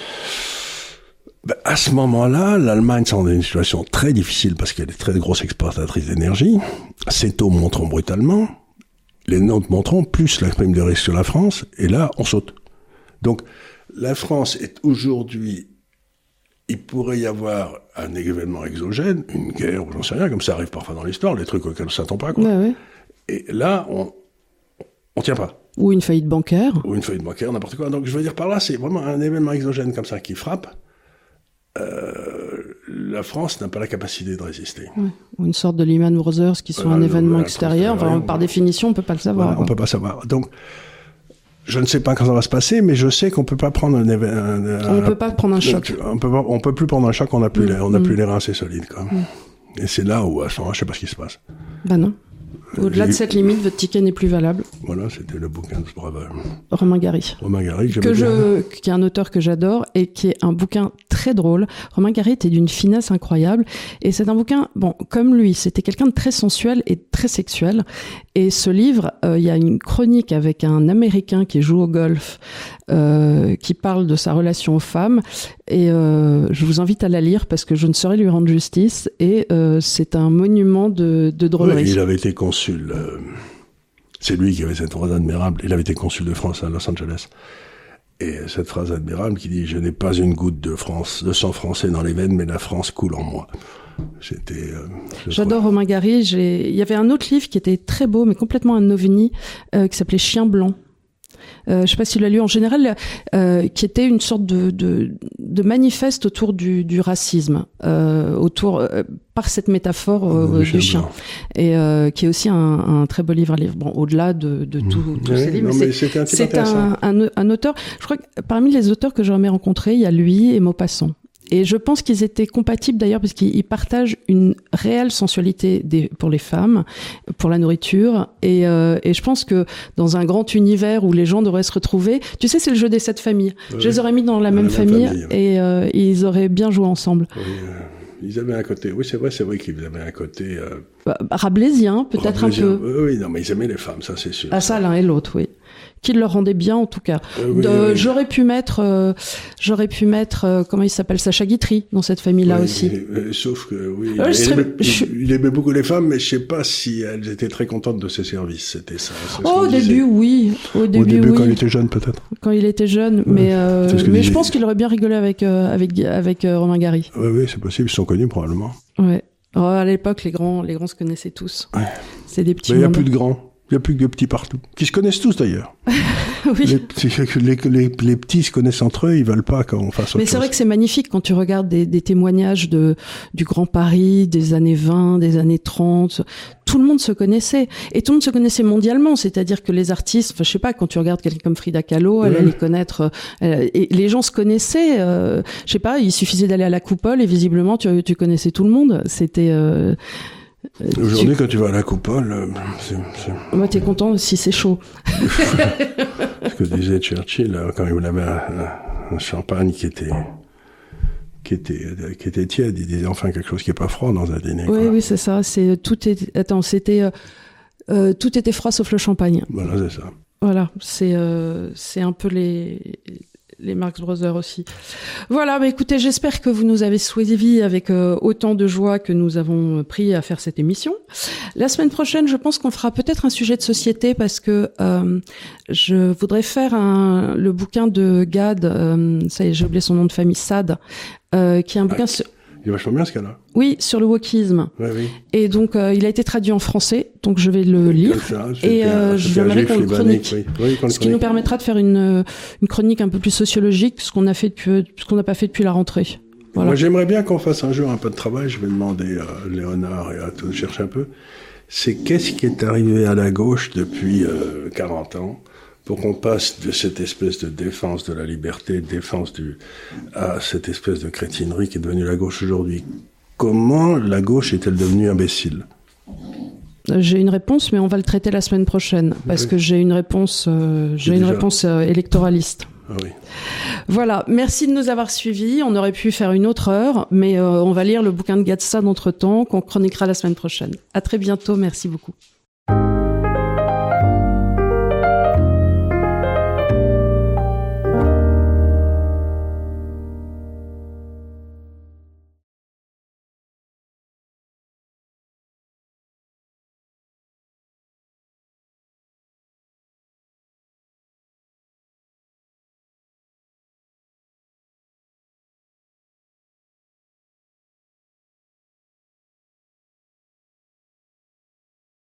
S2: À ce moment-là, l'Allemagne s'en est dans une situation très difficile parce qu'elle est très grosse exportatrice d'énergie. Ses taux monteront brutalement. Les nôtres monteront, plus la prime de risque sur la France. Et là, on saute. Donc, la France est aujourd'hui... Il pourrait y avoir un événement exogène, une guerre, ou j'en sais rien, comme ça arrive parfois dans l'histoire, les trucs auxquels on ne s'attend pas, quoi.
S1: Ouais.
S2: Et là, on tient pas.
S1: Ou une faillite bancaire.
S2: Ou une faillite bancaire, n'importe quoi. Donc, je veux dire par là, c'est vraiment un événement exogène comme ça qui frappe. La France n'a pas la capacité de résister.
S1: Ouais. Ou une sorte de Lehman Brothers qui sont un événement extérieur. Enfin, par définition, on ne peut pas le savoir.
S2: Voilà, on ne peut pas savoir. Donc, je ne sais pas quand ça va se passer, mais je sais qu'on ne peut pas prendre
S1: on ne peut pas prendre un choc.
S2: On peut plus prendre un choc, on n'a plus les reins assez solides. Quoi. Et c'est là où, à ce moment, je ne sais pas ce qui se passe.
S1: Bah non. Au-delà de cette limite, votre ticket n'est plus valable.
S2: Voilà, c'était le bouquin de ce brave
S1: Romain Gary. Qui est un auteur que j'adore et qui est un bouquin très drôle. Romain Gary était d'une finesse incroyable. Et c'est un bouquin, bon, comme lui, c'était quelqu'un de très sensuel et très sexuel. Et ce livre, il y a une chronique avec un Américain qui joue au golf, qui parle de sa relation aux femmes. Et je vous invite à la lire parce que je ne saurais lui rendre justice. Et c'est un monument de drôlerie.
S2: Oui, il avait été consul. C'est lui qui avait cette phrase admirable. Il avait été consul de France à Los Angeles. Et cette phrase admirable qui dit « Je n'ai pas une goutte de sang français dans les veines, mais la France coule en moi ».
S1: J'adore Romain Gary. Il y avait un autre livre qui était très beau, mais complètement un ovni, qui s'appelait Chien blanc. Je sais pas si tu l'as lu en général, qui était une sorte de manifeste autour du racisme, par cette métaphore du chien, et qui est aussi un très beau livre à lire. Bon, au-delà de tous ces livres, c'est un auteur. Je crois que parmi les auteurs que j'ai jamais rencontrés, il y a lui et Maupassant. Et je pense qu'ils étaient compatibles d'ailleurs parce qu'ils partagent une réelle sensualité pour les femmes, pour la nourriture. Et je pense que dans un grand univers où les gens devraient se retrouver, tu sais, c'est le jeu des 7 familles. Oui. Je les aurais mis dans la même famille et ils auraient bien joué ensemble.
S2: Oui, ils avaient un côté, oui, c'est vrai qu'ils avaient un côté...
S1: Rabelaisien, peut-être un peu.
S2: Oui, non, mais ils aimaient les femmes, ça c'est sûr.
S1: Ah ça, l'un et l'autre, oui. qui le rendait bien en tout cas. Oui. J'aurais pu mettre comment il s'appelle, Sacha Guitry dans cette famille-là aussi.
S2: Sauf que il aimait beaucoup les femmes, mais je sais pas si elles étaient très contentes de ses services. C'était ça.
S1: Au début, oui. Au début,
S2: quand il était jeune, peut-être.
S1: Quand il était jeune, mais je pense qu'il aurait bien rigolé avec Romain Gary.
S2: Oui, c'est possible. Ils sont connus probablement.
S1: Ouais. À l'époque, les grands se connaissaient tous. Ouais. C'est des petits.
S2: Il n'y a plus de grands. Il n'y a plus que des petits partout. Qui se connaissent tous, d'ailleurs.
S1: Oui.
S2: Les petits se connaissent entre eux, ils veulent pas qu'on fasse autre chose.
S1: Mais c'est vrai que c'est magnifique quand tu regardes des témoignages du Grand Paris, des années 20, des années 30. Tout le monde se connaissait. Et tout le monde se connaissait mondialement. C'est-à-dire que les artistes, je sais pas, quand tu regardes quelqu'un comme Frida Kahlo, elle allait connaître, et les gens se connaissaient, je sais pas, il suffisait d'aller à la Coupole et visiblement tu connaissais tout le monde. C'était,
S2: aujourd'hui, quand tu vas à la Coupole,
S1: moi, t'es content si c'est chaud.
S2: Ce que disait Churchill, quand il avait un champagne qui était tiède, il disait enfin quelque chose qui est pas froid dans un dîner.
S1: Oui, c'est ça. Tout était froid sauf le champagne.
S2: Voilà, c'est ça.
S1: Voilà, c'est un peu les Marx Brothers aussi. Voilà, écoutez, j'espère que vous nous avez suivis avec autant de joie que nous avons pris à faire cette émission. La semaine prochaine, je pense qu'on fera peut-être un sujet de société parce que je voudrais faire le bouquin de Gad, ça y est, j'ai oublié son nom de famille, Sade, qui est un bouquin...
S2: Il est vachement bien ce cas-là.
S1: Oui, sur le wokisme.
S2: Oui.
S1: Et donc, il a été traduit en français, donc je vais le lire. Je viendrai pour une chronique. Ce qui nous permettra de faire une chronique un peu plus sociologique, ce qu'on n'a pas fait depuis la rentrée. Voilà.
S2: Moi, j'aimerais bien qu'on fasse un jour un peu de travail. Je vais demander à Léonard et à tous de chercher un peu. C'est qu'est-ce qui est arrivé à la gauche depuis 40 ans pour qu'on passe de cette espèce de défense de la liberté, à cette espèce de crétinerie qui est devenue la gauche aujourd'hui. Comment la gauche est-elle devenue imbécile ?
S1: J'ai une réponse, mais on va le traiter la semaine prochaine, parce que j'ai une réponse électoraliste.
S2: Ah oui.
S1: Voilà, merci de nous avoir suivis. On aurait pu faire une autre heure, mais on va lire le bouquin de Gad Sade entre-temps, qu'on chroniquera la semaine prochaine. À très bientôt, merci beaucoup.